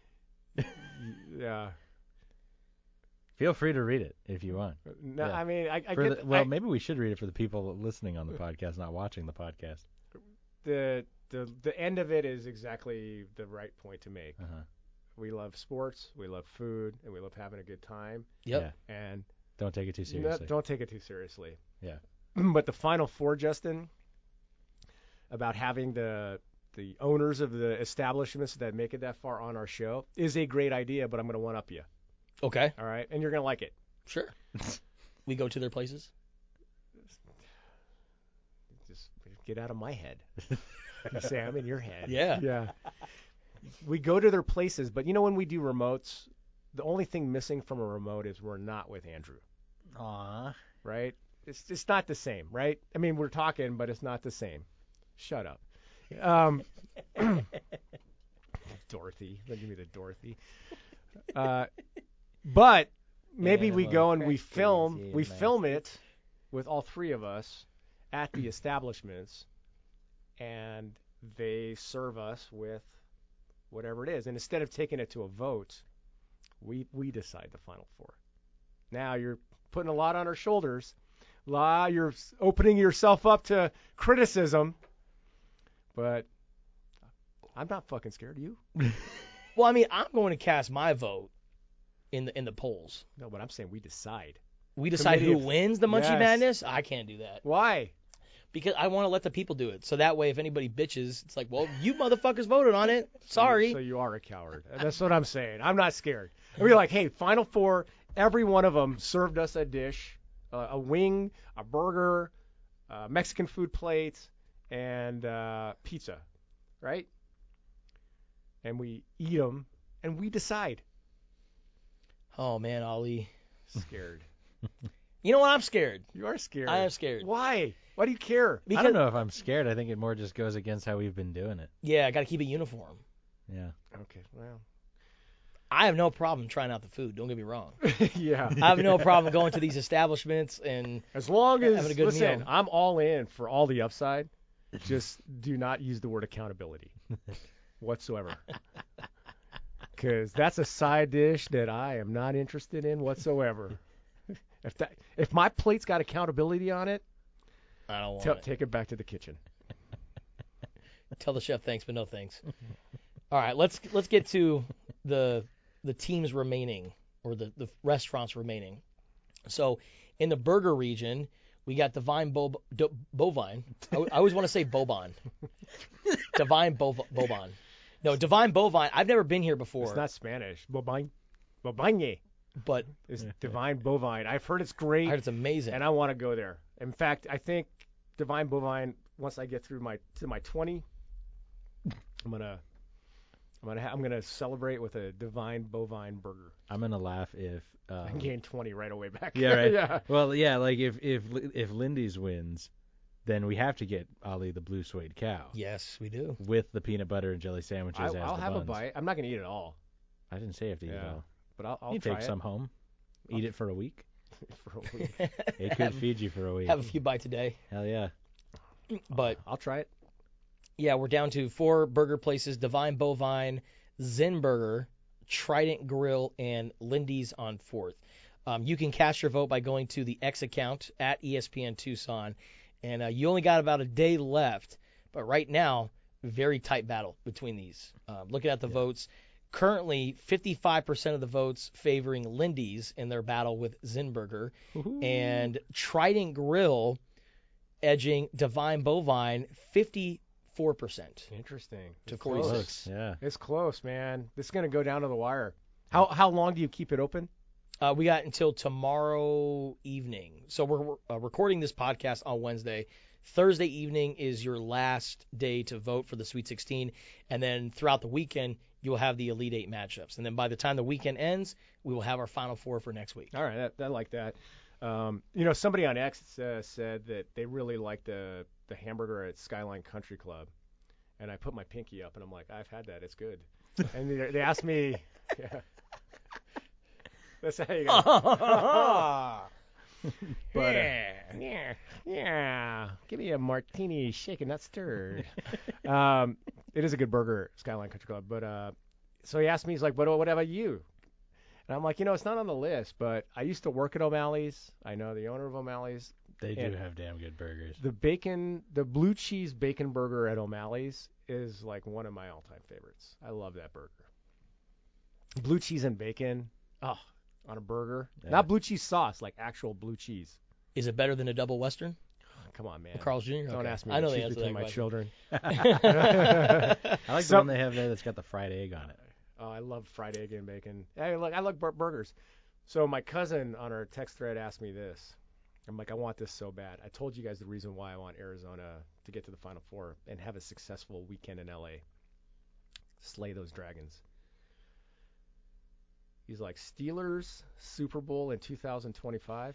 Yeah. Feel free to read it if you want. No, Yeah. I mean, I, I For get the, well, I- maybe we should read it for the people listening on the podcast, not watching the podcast. the the the end of it is exactly the right point to make. Uh-huh. We love sports, we love food, and we love having a good time. Yep. Yeah. And Don't take it too no, seriously. don't take it too seriously. Yeah. But the Final Four, Justin, about having the the owners of the establishments that make it that far on our show is a great idea. But I'm going to one up you. Okay, All right, and you're going to like it. sure. We go to their places. Just get out of my head. You say I'm in your head. Yeah. Yeah. We go to their places, but you know when we do remotes, the only thing missing from a remote is we're not with Andrew, Aw. right? It's just not the same, right? I mean, we're talking, but it's not the same. Shut up. Um, Dorothy. Don't give me the Dorothy. Uh, but maybe we Animal go and we crackers film, in we my film it with all three of us at the establishments, and they serve us with whatever it is. And instead of taking it to a vote, we we decide the Final Four. Now you're putting a lot on our shoulders. La, you're opening yourself up to criticism, but I'm not fucking scared of you. Well, I mean, I'm going to cast my vote in the in the polls. No, but I'm saying we decide. We decide Committee who of- wins the Munchie Yes. Madness. I can't do that Why? because I want to let the people do it. So that way, if anybody bitches, it's like, well, you motherfuckers voted on it. Sorry. So you are a coward. That's what I'm saying. I'm not scared. And we're like, hey, Final Four, every one of them served us a dish, uh, a wing, a burger, uh, Mexican food plate, and uh, pizza, right? And we eat them, and we decide. Oh man, Ali. Scared. You know what? I'm scared. You are scared. I am scared. Why? Why do you care? I Because don't know if I'm scared. I think it more just goes against how we've been doing it. yeah, I got to keep it uniform. Yeah. Okay, well. I have no problem trying out the food. Don't get me wrong. Yeah. I have no problem going to these establishments and As long as, having a good listen, meal. I'm all in for all the upside. Just do not use the word accountability whatsoever. Because that's a side dish that I am not interested in whatsoever. If that, if my plate's got accountability on it, I don't want t- it. take it back to the kitchen. Tell the chef thanks, but no thanks. All right, let's let's get to the the teams remaining or the, the restaurants remaining. So in the burger region, we got Divine Bo- Do- Bovine. I, I always want to say Bobon. Divine Bov- Bobon. No, Divine Bovine. I've never been here before, It's not Spanish. Bobine. Bobine but is divine bovine. I've heard it's I great, heard it's amazing. and I want to go there. In fact, I think divine bovine. Once I get through my to my twenty, I'm gonna I'm gonna ha- I'm gonna celebrate with a divine bovine burger. I'm gonna laugh if. Um, I gained twenty right away back. yeah, right. yeah. Well, yeah, like if if if Lindy's wins, then we have to get Ali the blue suede cow Yes, we do. with the peanut butter and jelly sandwiches I, as I'll the have buns. a bite. I'm not gonna eat it all, I didn't say you have to eat it Yeah. all. but I'll, I'll You try take it some home, eat it for a week. for a week. It could have, feed you for a week. have a few bites a day. Hell yeah. But I'll try it. yeah, we're down to four burger places: Divine Bovine, Zen Burger, Trident Grill, and Lindy's on Fourth. Um, you can cast your vote by going to the X account at E S P N Tucson, and uh, you only got about a day left. But right now, very tight battle between these. Um, looking at the Yeah. votes, currently fifty-five percent of the votes favoring Lindy's in their battle with Zen Burger, and Trident Grill edging Divine Bovine fifty-four percent. Interesting. To It's forty-six. close. Close, yeah. It's close, man. This is gonna go down to the wire. How how long do you keep it open? Uh, we got until tomorrow evening. So we're uh, recording this podcast on Wednesday. Thursday evening is your last day to vote for the Sweet sixteen. And then throughout the weekend, you will have the Elite Eight matchups. And then by the time the weekend ends, we will have our Final Four for next week. All right, I, I like that. Um, you know, somebody on X uh, said that they really like the the hamburger at Skyline Country Club, and I put my pinky up, and I'm like, I've had that, it's good. And they, they asked me, yeah, that's how you go. But, uh, yeah, yeah, give me a martini, shaken, not stirred. um, it is a good burger, Skyline Country Club. But uh, so he asked me, he's like, what, what about you? And I'm like, you know, it's not on the list, but I used to work at O'Malley's. I know the owner of O'Malley's. They do And have damn good burgers. The bacon, the blue cheese bacon burger at O'Malley's is like one of my all-time favorites. I love that burger. Blue cheese and bacon, oh, on a burger. Yeah. Not blue cheese sauce, like actual blue cheese. Is it better than a double Western? Come on, man. Carl's Junior? Don't Okay. ask me I know to the choose answer to between that my question. children. I like So- the one they have there that's got the fried egg on it. Oh, I love fried egg and bacon. I like I like bur- burgers. So my cousin on our text thread asked me this. I'm like, I want this so bad. I told you guys the reason why I want Arizona to get to the Final Four and have a successful weekend in L A. Slay those Dragons. He's like, Steelers Super Bowl in two thousand twenty-five,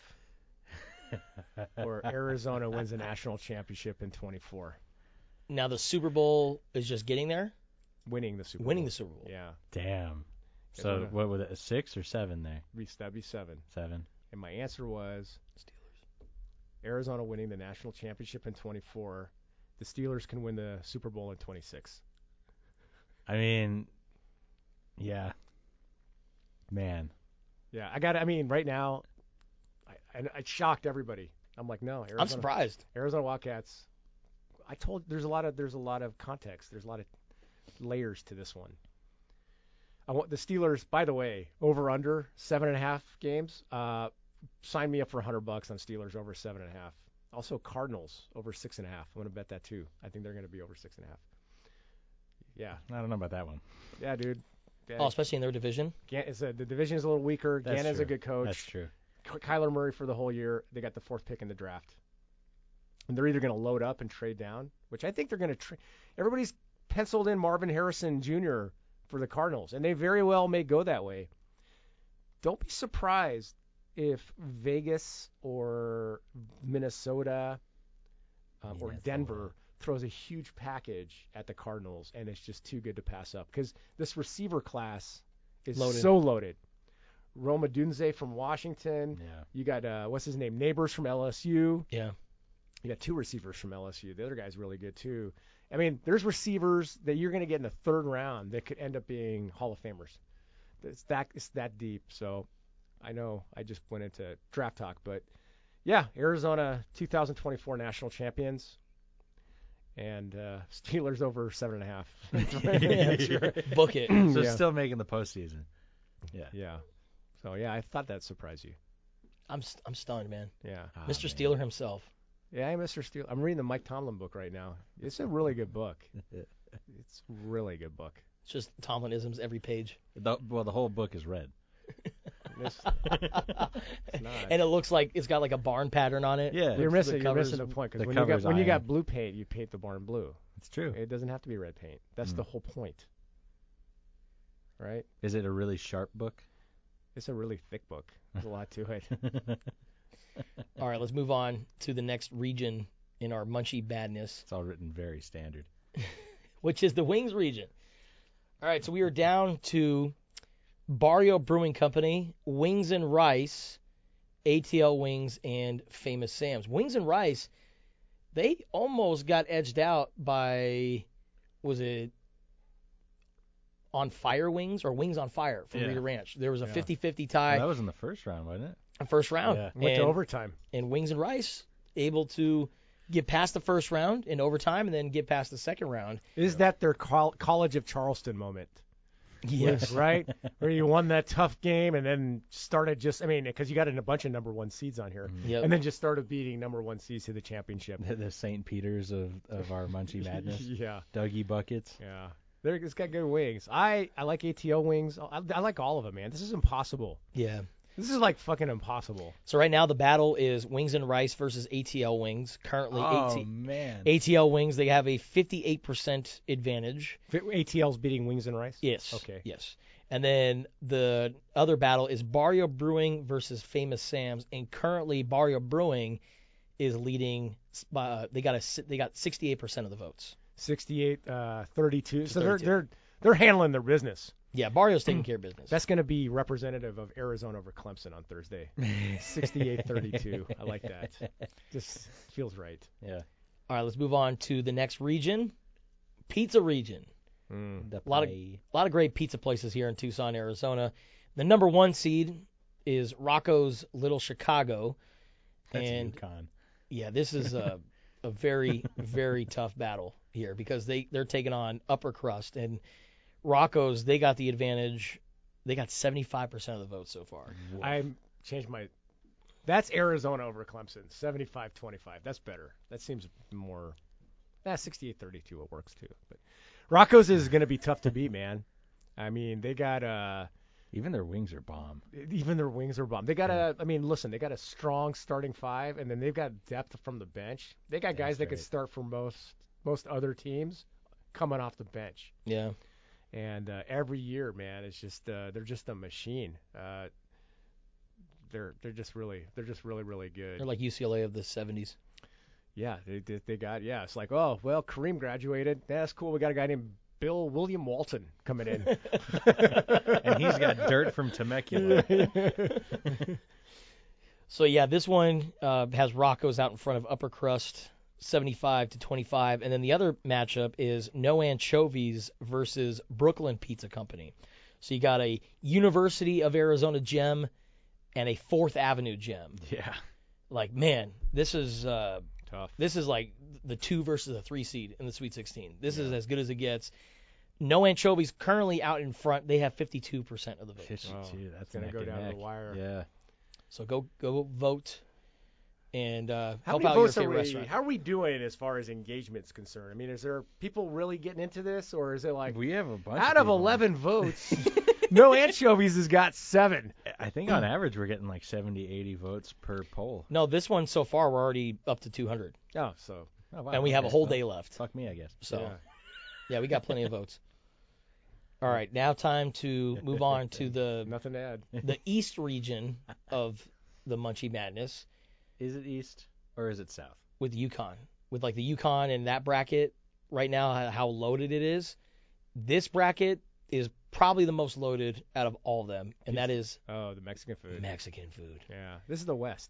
or Arizona wins a national championship in twenty-four. Now the Super Bowl is just getting there? Winning the Super Winning Bowl. the Super Bowl. Yeah, Damn. Yeah, So no. what was it? A six or seven there? that'd be seven. Seven. And my answer was Steelers. Arizona winning the national championship in twenty-four. The Steelers can win the Super Bowl in twenty-six. I mean, yeah. Man. Yeah, I got. I mean, right now, I, I, I shocked everybody. I'm like, no, Arizona, I'm surprised. Arizona Wildcats. I told there's a lot of there's a lot of context. There's a lot of layers to this one. I want the Steelers. By the way, over under seven and a half games. Uh, sign me up for a hundred bucks on Steelers over seven and a half. Also Cardinals over six and a half. I'm gonna bet that too. I think they're gonna be over six and a half. Yeah, I don't know about that one. yeah, dude. Yeah, Oh, especially in their division. Gan- it's a, the division is a little weaker. That's Ganon's true. a good coach. That's true. Ky- Kyler Murray for the whole year. They got the fourth pick in the draft. And they're either going to load up and trade down, which I think they're going to trade. Everybody's penciled in Marvin Harrison Junior for the Cardinals, and they very well may go that way. Don't be surprised if Vegas or Minnesota um, or Minnesota. Denver throws a huge package at the Cardinals, and it's just too good to pass up because this receiver class is Loaded. so loaded. Roma Dunze from Washington. Yeah. You got uh, what's his name? Neighbors from L S U. Yeah. You got two receivers from L S U. The other guy's really good too. I mean, there's receivers that you're going to get in the third round that could end up being Hall of Famers. It's that it's that deep. So I know I just went into draft talk, but yeah, Arizona two thousand twenty-four national champions. And uh, Steelers over seven and a half. Yeah. Book it. So Yeah. still making the postseason. Yeah. Yeah. So yeah, I thought that'd surprise you. I'm st- I'm stunned, man. Yeah. Ah, Mister man. Steeler himself. Yeah, I'm Mister Steele. I'm reading the Mike Tomlin book right now. It's a really good book. It's a really good book. It's just Tomlinisms every page. The, well, the whole book is red. It's, it's not. And it looks like it's got like a barn pattern on it. Yeah. You're The missing. You're covers- missing the point the because when you got cover's when you iron. got blue paint, you paint the barn blue. It's true. It doesn't have to be red paint. That's Mm. the whole point, right? Is it a really sharp book? It's a really thick book. There's a lot to it. All right, let's move on to the next region in our Munchie badness, It's all written very standard. which is the Wings region. All right, so we are down to Barrio Brewing Company, Wings and Rice, A T L Wings, and Famous Sam's. Wings and Rice, they almost got edged out by, was it On Fire Wings or Wings on Fire from Yeah. Rita Ranch? There was a Yeah. fifty-fifty Well, tie that was in the first round, wasn't it? first round. Yeah. Went to And- overtime. and Wings and Rice able to get past the first round in overtime and then get past the second round. Is that their col- College of Charleston moment? Yes. Right? Where you won that tough game and then started just, I mean, because you got in a bunch of number one seeds on here, Yep. and then just started beating number one seeds to the championship. The, the Saint Peters of, of our Munchie Madness. yeah, Dougie Buckets. yeah. They're, it's got good wings. I, I like A T O wings. I, I like all of them, man. This is impossible. Yeah. This is like fucking impossible. So right now the battle is Wings and Rice versus A T L Wings. Currently, Oh AT- man. A T L Wings, they have a fifty-eight percent advantage. A T L's beating Wings and Rice? Yes. Okay. Yes. And then the other battle is Barrio Brewing versus Famous Sam's, and currently Barrio Brewing is leading. Uh, they got a they got sixty-eight percent of the votes. sixty-eight, uh, thirty-two. So they're thirty-two. they're they're handling their business. Yeah, Barrio's taking care of business. That's going to be representative of Arizona over Clemson on Thursday. sixty-eight thirty-two. I like that. Just feels right. Yeah. All right, let's move on to the next region, pizza region. Mm. The A lot of pie. a lot of great pizza places here in Tucson, Arizona. The number one seed is Rocco's Little Chicago, That's and UConn. yeah, this is a a very very tough battle here because they they're taking on Upper Crust, and Rocco's, they got the advantage. They got seventy-five percent of the vote so far. I changed my. That's Arizona over Clemson. seventy-five twenty-five. That's better. That seems more. Nah, sixty-eight thirty-two. It works too. But Rocco's is going to be tough to beat, man. I mean, they got uh Even their wings are bomb. even their wings are bomb. They got a. I mean, listen, they got a strong starting five, and then they've got depth from the bench. They got guys That's that could right. start for most most other teams coming off the bench. Yeah. And uh, every year, man, it's just uh, they're just a machine. Uh, they're they're just really they're just really really good. They're like U C L A of the seventies. Yeah, they they, they got yeah. It's like, oh well, Kareem graduated. Yeah, that's cool. We got a guy named Bill William Walton coming in. And he's got dirt from Temecula. So yeah, this one uh, has Rocco's out in front of Upper Crust, seventy-five to twenty-five, and then the other matchup is No Anchovies versus Brooklyn Pizza Company. So you got a University of Arizona gem and a Fourth Avenue gem. Yeah. Like, man, this is uh, Tough. this is like the two versus the three seed in the Sweet sixteen. This is as good as it gets. No Anchovies currently out in front. They have fifty-two percent of the votes. fifty-two. That's gonna neck go and down to neck. the wire. Yeah. So go go vote and uh, How help many out your votes are favorite we? restaurant. How are we doing as far as engagement's concerned? I mean, is there people really getting into this, or is it like We have a bunch out of of people. eleven votes, No Anchovies has got seven? I think on average we're getting like seventy, eighty votes per poll. No, this one so far we're already up to two hundred, Oh, so Oh, wow. and we have a Okay. whole Well, day left. Fuck me, I guess. So yeah. yeah, we got plenty of votes. All right, now time to move on to the nothing to add. the East region of the Munchie Madness Is it east or is it south? with UConn, with like the UConn and that bracket right now, how- how loaded it is. This bracket is probably the most loaded out of all of them, and that is Oh, the Mexican food. Mexican food. Yeah, this is the West.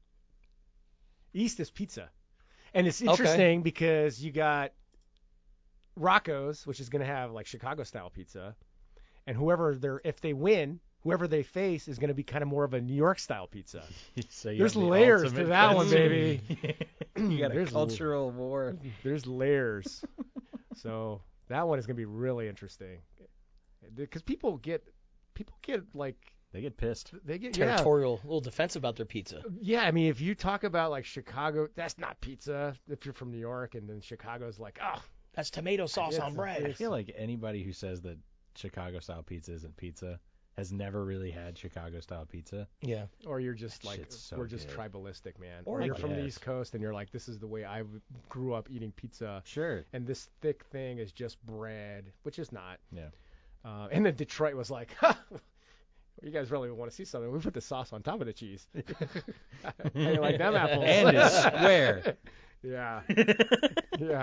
East is pizza, and it's Okay. interesting because you got Rocco's, which is going to have like Chicago style pizza, and whoever they're if they win, whoever they face is going to be kind of more of a New York style pizza. So you There's have the layers to ultimate that one, fest. baby. You got a There's- cultural war. There's layers, so that one is going to be really interesting because people get people get like They get pissed. they get yeah. Territorial, a little defensive about their pizza. Yeah, I mean, if you talk about like Chicago, that's not pizza. If you're from New York, and then Chicago's like, oh, That's tomato sauce Yes, on bread. I feel like anybody who says that Chicago style pizza isn't pizza has never really had Chicago style pizza. Yeah. or you're just That like, shit's so we're just good. tribalistic, man. Or Or I you're from the guess. East Coast, and you're like, this is the way I w- grew up eating pizza, Sure. and this thick thing is just bread, which is not. Yeah. Uh, and then Detroit was like, ha, you guys really want to see something? We put the sauce on top of the cheese. How you like them apples? And it's square. Yeah. Yeah.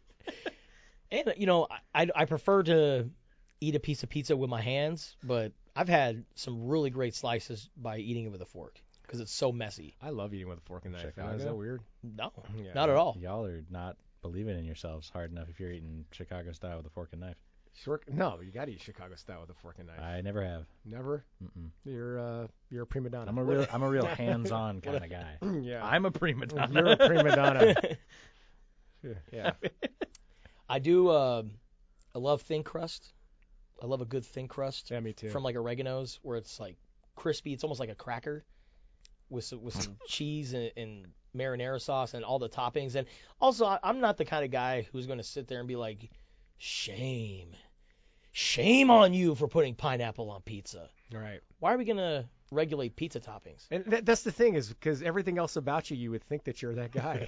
And you know, I I prefer to eat a piece of pizza with my hands, but I've had some really great slices by eating it with a fork because it's so messy. I love eating with a fork and knife. Chicago? Is that weird? No, Yeah. not at all. Y'all are not believing in yourselves hard enough if you're eating Chicago style with a fork and knife. Short, no, you got to eat Chicago style with a fork and knife. I never have. Never. Mm-mm. You're uh, you're a prima donna. I'm a real I'm a real hands-on kind of guy. yeah. I'm a prima donna. You're a prima donna. yeah. I do. Uh, I love thin crust. I love a good thin crust Yeah, me too. from like oregano's, where it's like crispy. It's almost like a cracker with some, with some cheese and, and marinara sauce and all the toppings. And also, I, I'm not the kind of guy who's going to sit there and be like, "Shame, shame on you for putting pineapple on pizza." Right. Why are we gonna regulate pizza toppings. And that, that's the thing is because everything else about you, you would think that you're that guy.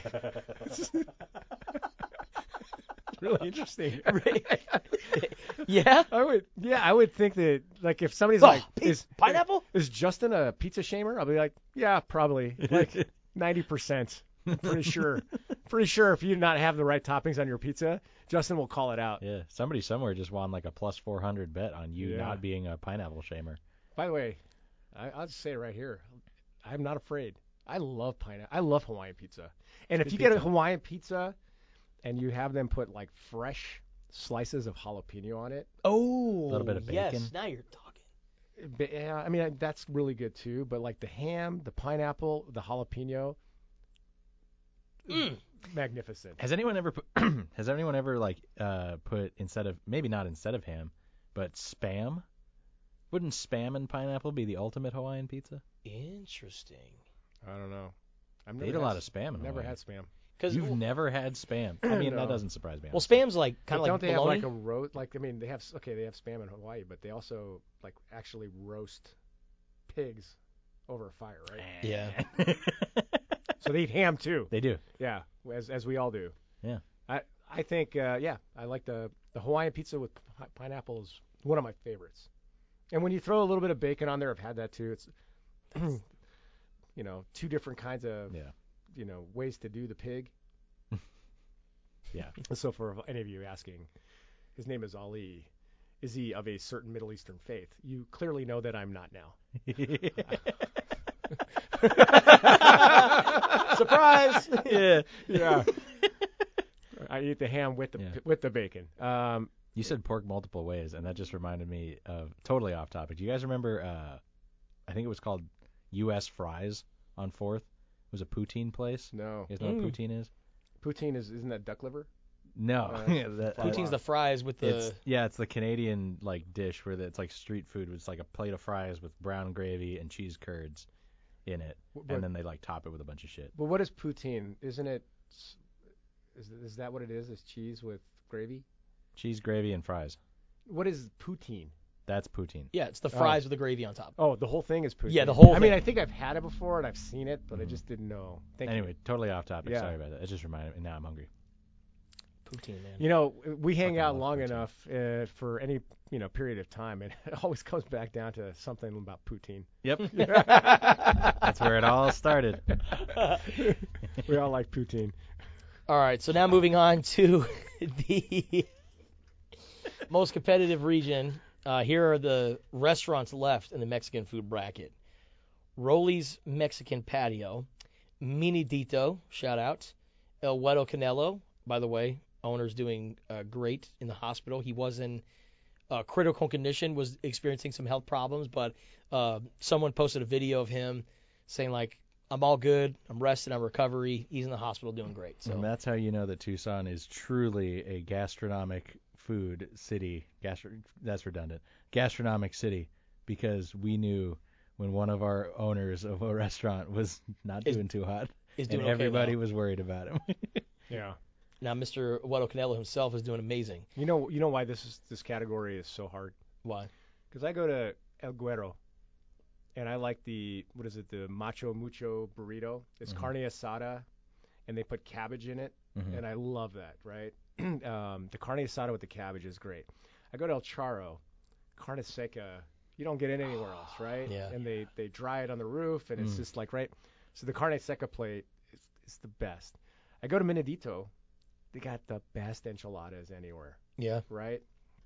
Really interesting. Yeah? I would, yeah, I would think that, like, if somebody's Oh, like, pi- is pineapple? is Justin a pizza shamer? I'll be like, yeah, probably, like ninety percent. Pretty sure, pretty sure if you do not have the right toppings on your pizza, Justin will call it out. Yeah, somebody somewhere just won like a plus four hundred bet on you Yeah. not being a pineapple shamer. By the way, I, I'll just say it right here. I'm not afraid. I love pineapple. I love Hawaiian pizza. And if good you get a pizza. Hawaiian pizza and you have them put like fresh slices of jalapeno on it, Oh, Little bit of yes. bacon. Now you're talking. but, yeah, I mean that's really good too. But like the ham, the pineapple, the jalapeno, Mm. magnificent. Has anyone ever put, has anyone ever like uh put instead of maybe not instead of ham, but spam? Wouldn't spam and pineapple be the ultimate Hawaiian pizza? Interesting. I don't know. I've They never eat a had lot of s- spam in Never Hawaii. had spam. Because You've never had spam. I mean, No. that doesn't surprise me. well, honestly. spam's like kind But of don't like they bologna. have like a roast? Like I mean, they have s- okay, they have spam in Hawaii, but they also like actually roast pigs over a fire, right? Yeah. So they eat ham too. They do. Yeah, as as we all do. Yeah. I I think uh, yeah, I like the the Hawaiian pizza with pi- pineapple is one of my favorites. And when you throw a little bit of bacon on there, I've had that too. It's you know two different kinds of Yeah. you know ways to do the pig. Yeah. So for any of you asking, his name is Ali. Is he of a certain Middle Eastern faith? You clearly know that I'm not now. Surprise! Yeah. Yeah. I eat the ham with the Yeah. with the bacon. Um, You said pork multiple ways, and that just reminded me of totally off topic. Do you guys remember? Uh, I think it was called U S Fries on Fourth. It was a poutine place. no, You guys know Mm. what poutine is? poutine is isn't that duck liver? No. Uh, That- far Poutine's off. the fries with the. It's yeah, it's the Canadian like dish where the, it's like street food. It's like a plate of fries with brown gravy and cheese curds in it, But, and then they like top it with a bunch of shit. but what is poutine? Isn't it? Is is that what it is? Is cheese with gravy? Cheese, gravy, and fries. What is poutine? That's poutine. Yeah, it's the fries with the gravy on top. Oh, the whole thing is poutine. Yeah, the whole I mean, thing. I think I've had it before and I've seen it, but I Mhm. just didn't know. Thank Anyway, you. totally off topic. Yeah. Sorry about that. It just reminded me. Now I'm hungry. Poutine, man. You know, we hang Fucking out love long poutine. enough uh, for any you know period of time, and it always comes back down to something about poutine. Yep. That's where it all started. We all like poutine. All right, so now moving on to the most competitive region. Uh, here are the restaurants left in the Mexican food bracket. Rolly's Mexican Patio, Minidito, shout out. El Hueto Canelo, by the way, owner's doing uh, great in the hospital. He was in uh, critical condition, was experiencing some health problems, but uh, someone posted a video of him saying, like, I'm all good, I'm rested, I'm recovery. He's in the hospital doing great. So And that's how you know that Tucson is truly a gastronomic food city. Gastro- that's redundant. Gastronomic city, because we knew when one of our owners of a restaurant was not Is- doing too hot, he's and doing okay everybody now. was worried about him. Yeah. Now Mister Hueto Canelo himself is doing amazing. You know, you know why this is this category is so hard? Why? Because I go to El Güero, and I like the what is it? The Macho Mucho burrito. It's Mhm. carne asada, and they put cabbage in it, Mhm. and I love that. Right? um, the carne asada with the cabbage is great. I go to El Charro, carne seca. You don't get it anywhere else, right? Yeah. And they they dry it on the roof, and it's Mm. just like right. So the carne seca plate is, is the best. I go to Minidito. They got the best enchiladas anywhere, Yeah. right?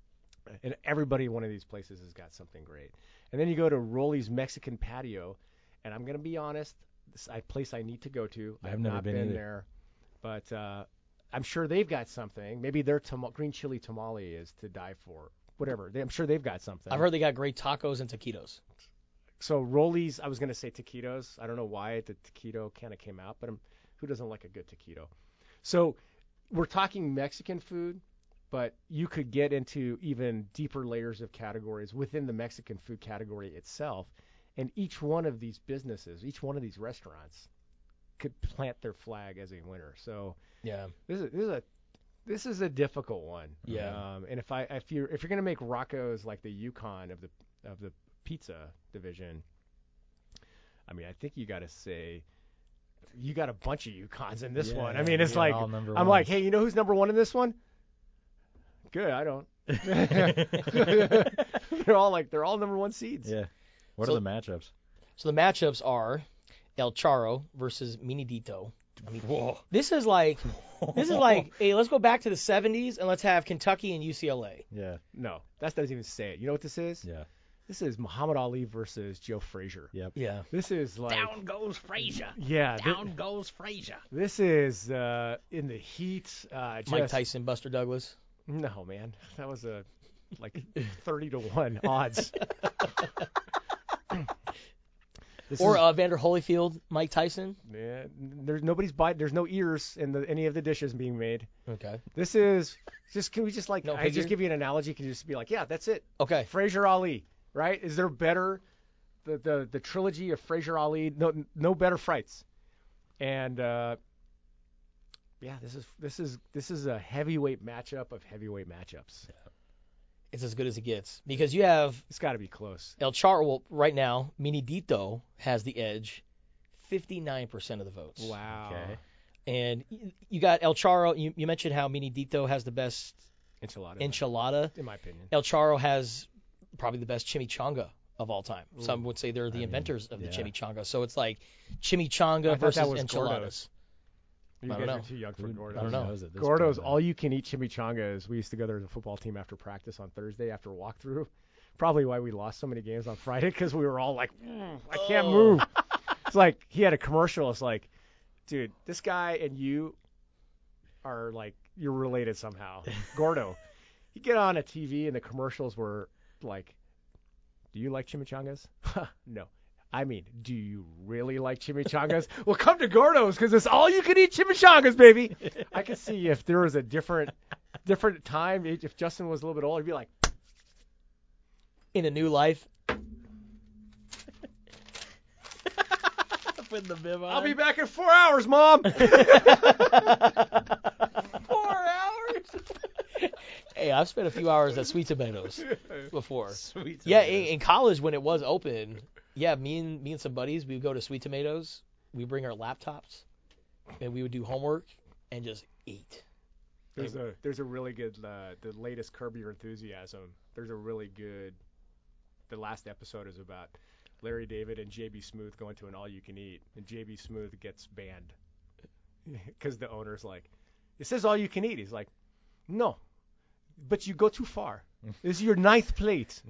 And everybody in one of these places has got something great. And then you go to Rolly's Mexican Patio, and I'm gonna be honest, this a place I need to go to. I've I've never not been been, either. there, but uh, I'm sure they've got something. Maybe their tam- green chili tamale is to die for. Whatever. They, I'm sure they've got something. I've heard they got great tacos and taquitos. So Rolly's, I was gonna say taquitos. I don't know why the taquito kind of came out, but I'm, who doesn't like a good taquito? So we're talking Mexican food, but you could get into even deeper layers of categories within the Mexican food category itself, and each one of these businesses, each one of these restaurants, could plant their flag as a winner. So Yeah. this is this is a this is a difficult one. Yeah. Um, and if I if you're if you're gonna make Rocco's like the Yukon of the of the pizza division, I mean, I think you got to say you got a bunch of Yukons in this Yeah, one. I yeah, mean, it's you got like all number I'm like, ones. hey, you know who's number one in this one? Good, I don't. They're all like they're all number one seeds. Yeah. What So- are the matchups? So the matchups are El Charo versus Minidito. I mean, Whoa. this is like this is like, hey, let's go back to the seventies and let's have Kentucky and U C L A. Yeah. No, that doesn't even say it. You know what this is? Yeah. This is Muhammad Ali versus Joe Frazier. Yep. Yeah. This is like Down goes Frazier. yeah. thi- Down goes Frazier. This is uh, in the heat. Uh, just, Mike Tyson, Buster Douglas. No, man, that was a like thirty to one odds. This Or is, uh, Vander Holyfield, Mike Tyson. yeah, there's nobody's bite. There's no ears in the, any of the dishes being made. Okay. This is just. Can we just like? No I figure? just give you an analogy. Can you just be like, yeah, that's it. Okay. Frazier Ali, right? Is there better? The the the trilogy of Frazier Ali. No no better fights. And uh, yeah, this is this is this is a heavyweight matchup of heavyweight matchups. It's as good as it gets because you have It's got to be close. El Charo. Well, right now, Minidito has the edge, fifty-nine percent of the votes. Wow. Okay. And y- you got El Charo. You, you mentioned how Minidito has the best Enchilada. enchilada. in my opinion. El Charo has probably the best chimichanga of all time. Some would say they're the I mean, inventors of the yeah. chimichanga. So it's like chimichanga I thought versus that was enchiladas. Gordo's. You I guys don't are know. too young for Who- Gordo's. I don't know. knows at this Gordo's point, though? all you can eat chimichangas. We used to go there as a football team after practice on Thursday after walkthrough. Probably why we lost so many games on Friday because we were all like, "Mm, I can't Oh. move. It's like he had a commercial. It's like, dude, this guy and you are like you're related somehow. Gordo. You get on a T V and the commercials were like, do you like chimichangas? No. I mean, do you really like chimichangas? Well, come to Gordo's because it's all you can eat chimichangas, baby. I could see if there was a different, different time. If Justin was a little bit older, he'd be like, In a new life. Putting the bib on. "I'll be back in four hours, Mom." Four hours. Hey, I've spent a few hours at Sweet Tomatoes before. Sweet. Yeah, in, tomatoes. in college when it was open, yeah, me and me and some buddies, we would go to Sweet Tomatoes. We bring our laptops, and we would do homework and just eat. There's a there's a really good uh, the latest Curb Your Enthusiasm. There's a really good. The last episode is about Larry David and J B Smooth going to an all-you-can-eat, and J B Smooth gets banned because the owner's like, "It says all-you-can-eat." He's like, "No, but you go too far. This is your ninth plate."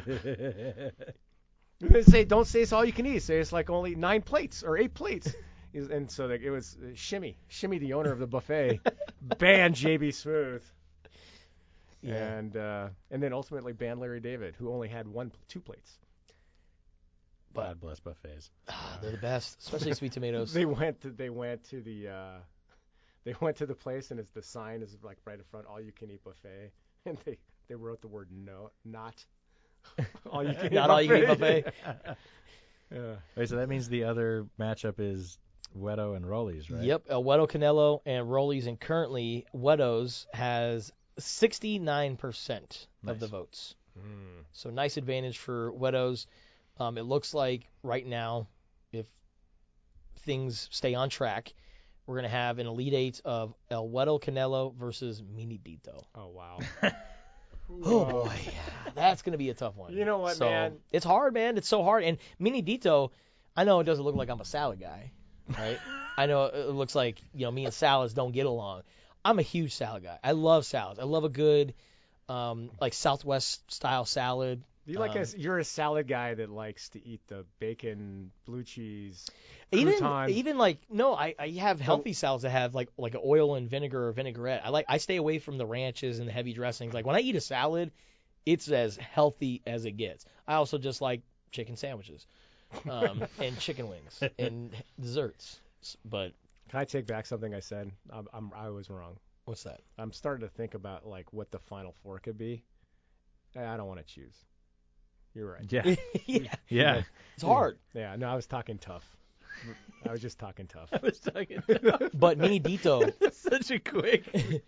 They say, "Don't say it's all-you-can-eat. Say it's like only nine plates or eight plates." He's- And so like, it was uh, Shimmy, Shimmy, the owner of the buffet, banned J B Smooth. Yeah. And uh, and then ultimately banned Larry David, who only had one, two plates. God bless buffets. Ah, they're the best, especially Sweet Tomatoes. They went to they went to the uh, they went to the place, and it's the sign is like right in front, all you can eat buffet, and they they wrote the word no, not all you can eat Not all you can eat buffet. Yeah. Wait, so that means the other matchup is Wedo and Rollies, right? Yep, El Wedo Canelo and Rollies, and currently Wedo's has sixty-nine percent of the Nice. votes. Mm. So nice advantage for Wedo's. Um, it looks like right now, if things stay on track, we're going to have an Elite Eight of El Wedo Canelo versus Minidito. Oh wow. Oh boy, that's going to be a tough one. You know what, so, man? It's hard, man. It's so hard. And Minidito, I know it doesn't look like I'm a salad guy, right? I know it looks like, you know, me and salads don't get along. I'm a huge salad guy. I love salads. I love a good, um, like Southwest style salad. You like Um, a you're a salad guy that likes to eat the bacon, blue cheese, Even crouton. even like no, I, I have healthy salads that have like like an oil and vinegar or vinaigrette. I like I stay away from the ranches and the heavy dressings. Like when I eat a salad, it's as healthy as it gets. I also just like chicken sandwiches, um, and chicken wings and desserts. S- But Can I take back something I said? I'm, I'm I was wrong. what's that? I'm starting to think about like what the final four could be. Eh, I don't want to choose. You're right. Yeah. Yeah, Yeah. it's hard. Yeah, no, I was talking tough. I was just talking tough. I was talking. But Minidito, Such a quick.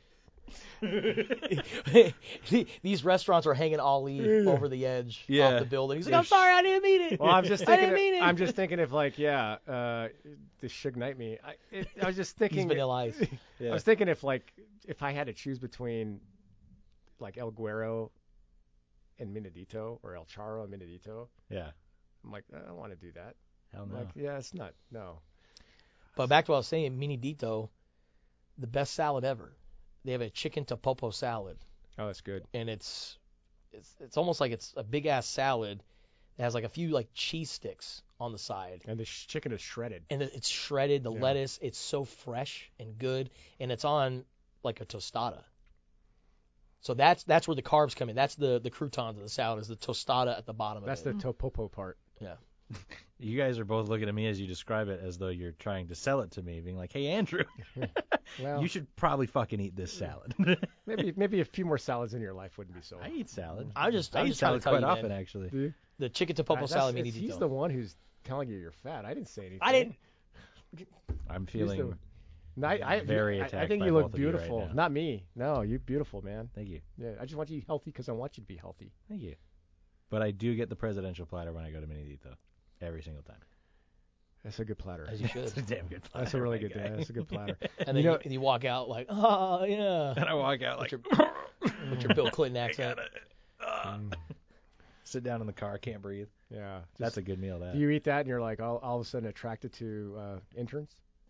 These restaurants are hanging Ali over the edge Yeah. off the building. He's like, I'm sorry, I didn't mean it. Well, I'm just I thinking. didn't mean it. I'm just thinking if like, yeah, uh, this Suge Knight me. I, it, I was just He's thinking. Vanilla Ice. Yeah. I was thinking if like, if I had to choose between, like El Guero and Minadito or El Charro and Minadito, Yeah. I'm like, I don't want to do that. Hell I'm no. like, yeah, it's not. No. But back to what I was saying, Mini Dito, the best salad ever. They have a chicken topopo salad, Oh, that's good. and it's it's it's almost like it's a big ass salad that has like a few like cheese sticks on the side, And the sh- chicken is shredded. and it- it's shredded. The Yeah. lettuce, it's so fresh and good, and it's on like a tostada. So that's that's where the carbs come in. That's the the croutons of the salad is the tostada at the bottom That's of it. the topopo part. You guys are both looking at me as you describe it as though you're trying to sell it to me, being like, "Hey, Andrew, Well, you should probably fucking eat this salad." maybe maybe a few more salads in your life wouldn't be so. I eat salad. I'm just I I'm eat just trying to salad tell quite you, often, man, actually. Do you? the chicken Uh, topopo that's- salad Mini it's- He's Dito. the one who's telling you you're fat. I didn't say anything. I didn't. I'm He's feeling. the- No, I, I, very I, I attacked think by you both look of you right beautiful. now. Not me. No, you're beautiful, man. Thank you, Yeah, I just want you healthy because I want you to be healthy. thank you. But I do get the presidential platter when I go to Minidito, every single time. That's a good platter. As you should. It's a damn good platter. That's a really my good. guy. That's a good platter. And then You you, know- and you walk out like, oh yeah, And I walk out like, with your Bill Clinton accent. Mm, sit down in the car, can't breathe. yeah, That's a good meal. That. Do you eat that and you're like all, all of a sudden attracted to uh, interns?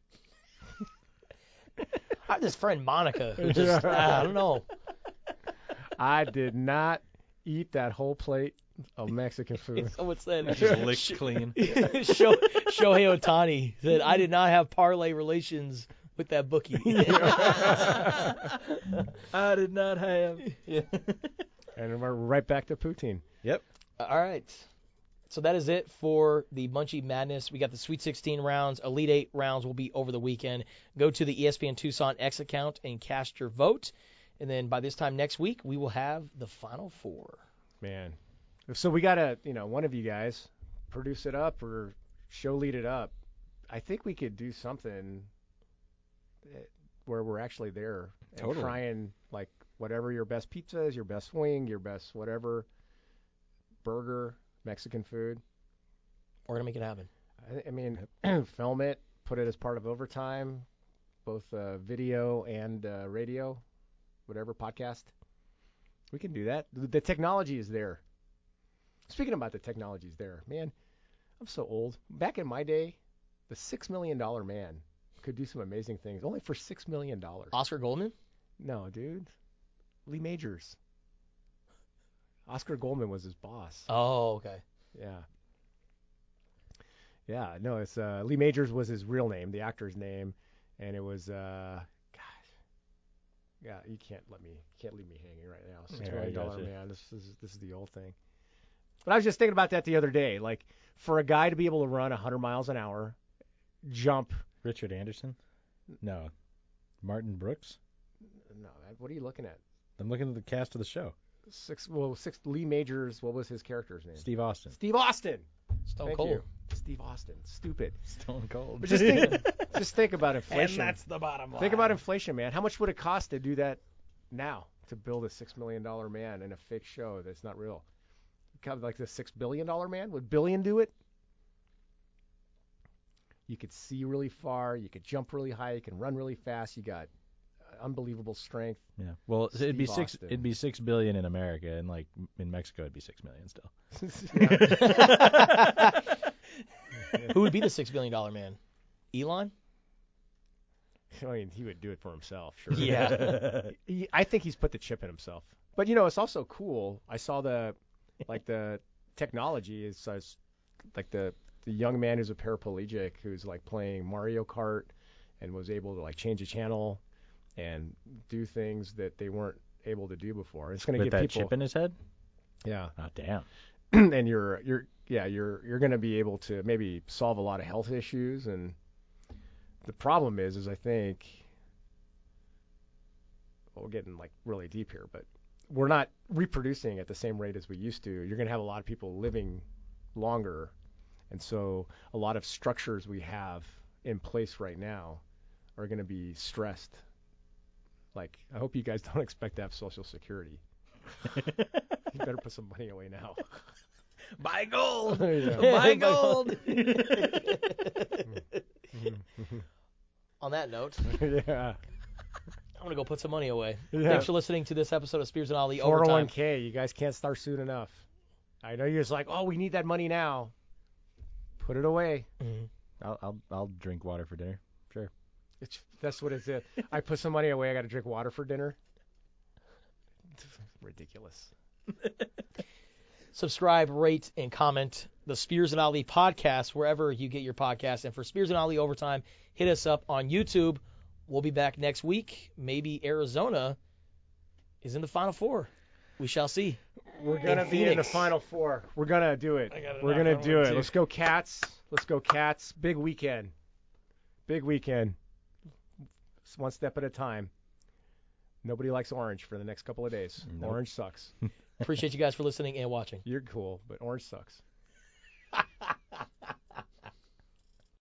I have this friend Monica who just ah, I don't know. I did not eat that whole plate of Mexican food. Someone said Just licked clean. Show, Shohei Otani said I did not have parlay relations with that bookie. I did not have. And we're right back to poutine. Yep. All right. So that is it for the Munchie Madness. We got the Sweet sixteen rounds. Elite eight rounds will be over the weekend. Go to the E S P N Tucson X account and cast your vote. And then by this time next week, we will have the Final Four. Man. So we got to, you know, one of you guys produce it up or show lead it up. I think we could do something eh, where we're actually there and Totally. try and, like, whatever your best pizza is, your best wing, your best whatever, burger, Mexican food. We're going to make it happen. I, I mean, film it, put it as part of overtime, both uh, video and uh, radio, whatever, podcast. We can do that. The, the technology is there. Speaking about the technology is there, man, I'm so old. Back in my day, the six million dollars man could do some amazing things, only for six million dollars. Oscar Goldman? No, dude. Lee Majors. Oscar Goldman was his boss. Oh, okay. Yeah. Yeah, no, it's uh, Lee Majors was his real name, the actor's name, and it was uh, gosh, yeah, you can't let me, can't leave me hanging right now. Six Yeah, I million dollar gotcha. man, this is this is the old thing. But I was just thinking about that the other day, like for a guy to be able to run one hundred miles an hour, jump. Richard Anderson? No. Martin Brooks? No, what are you looking at? I'm looking at the cast of the show. Six, well, six. Lee Majors, what was his character's name? Steve Austin. Steve Austin. Stone Thank Cold. you. Steve Austin. Stupid. Stone Cold. But just think, just think about inflation. And that's the bottom line. Think about inflation, man. How much would it cost to do that now? To build a six million dollar man in a fake show that's not real? Kind of like the six billion dollar man. Would billion do it? You could see really far. You could jump really high. You can run really fast. You got uh, unbelievable strength. Yeah. Well, it'd be Steve six. Austin. It'd be six billion in America, and like in Mexico, it'd be six million still. Who would be the six billion dollar man? Elon? I mean, he would do it for himself, sure. Yeah. He, I think he's put the chip in himself. But you know, it's also cool. I saw the, like the technology is uh, like the the young man who's a paraplegic who's like playing Mario Kart and was able to like change a channel and do things that they weren't able to do before. It's going to With give that people, chip in his head. yeah, Oh damn. and you're you're yeah you're you're going to be able to maybe solve a lot of health issues. And the problem is, is I think, well, we're getting like really deep here, but we're not reproducing at the same rate as we used to. You're going to have a lot of people living longer. And so a lot of structures we have in place right now are going to be stressed Like, I hope you guys don't expect to have Social Security. You better put some money away now. Buy gold. Yeah. Buy gold. On that note, Yeah. I'm going to go put some money away. Yeah. Thanks for listening to this episode of Spears and Ali four oh one Overtime. k. You guys can't start soon enough. I know you're just like, oh, we need that money now. Put it away. Mhm. I'll, I'll I'll drink water for dinner. Sure. It's that's what it's. It. I put some money away. I got to drink water for dinner. Ridiculous. Subscribe, rate, and comment the Spears and Ali podcast wherever you get your podcast. And for Spears and Ali Overtime, hit us up on YouTube. We'll be back next week. Maybe Arizona is in the Final Four. We shall see. We're gonna In be in the Phoenix. Final Four. We're gonna do it. I gotta We're knock gonna on do wood, it. too. Let's go Cats. Let's go Cats. Big weekend. Big weekend. It's one step at a time. Nobody likes orange for the next couple of days. Nope. Orange sucks. Appreciate you guys for listening and watching. You're cool, but orange sucks.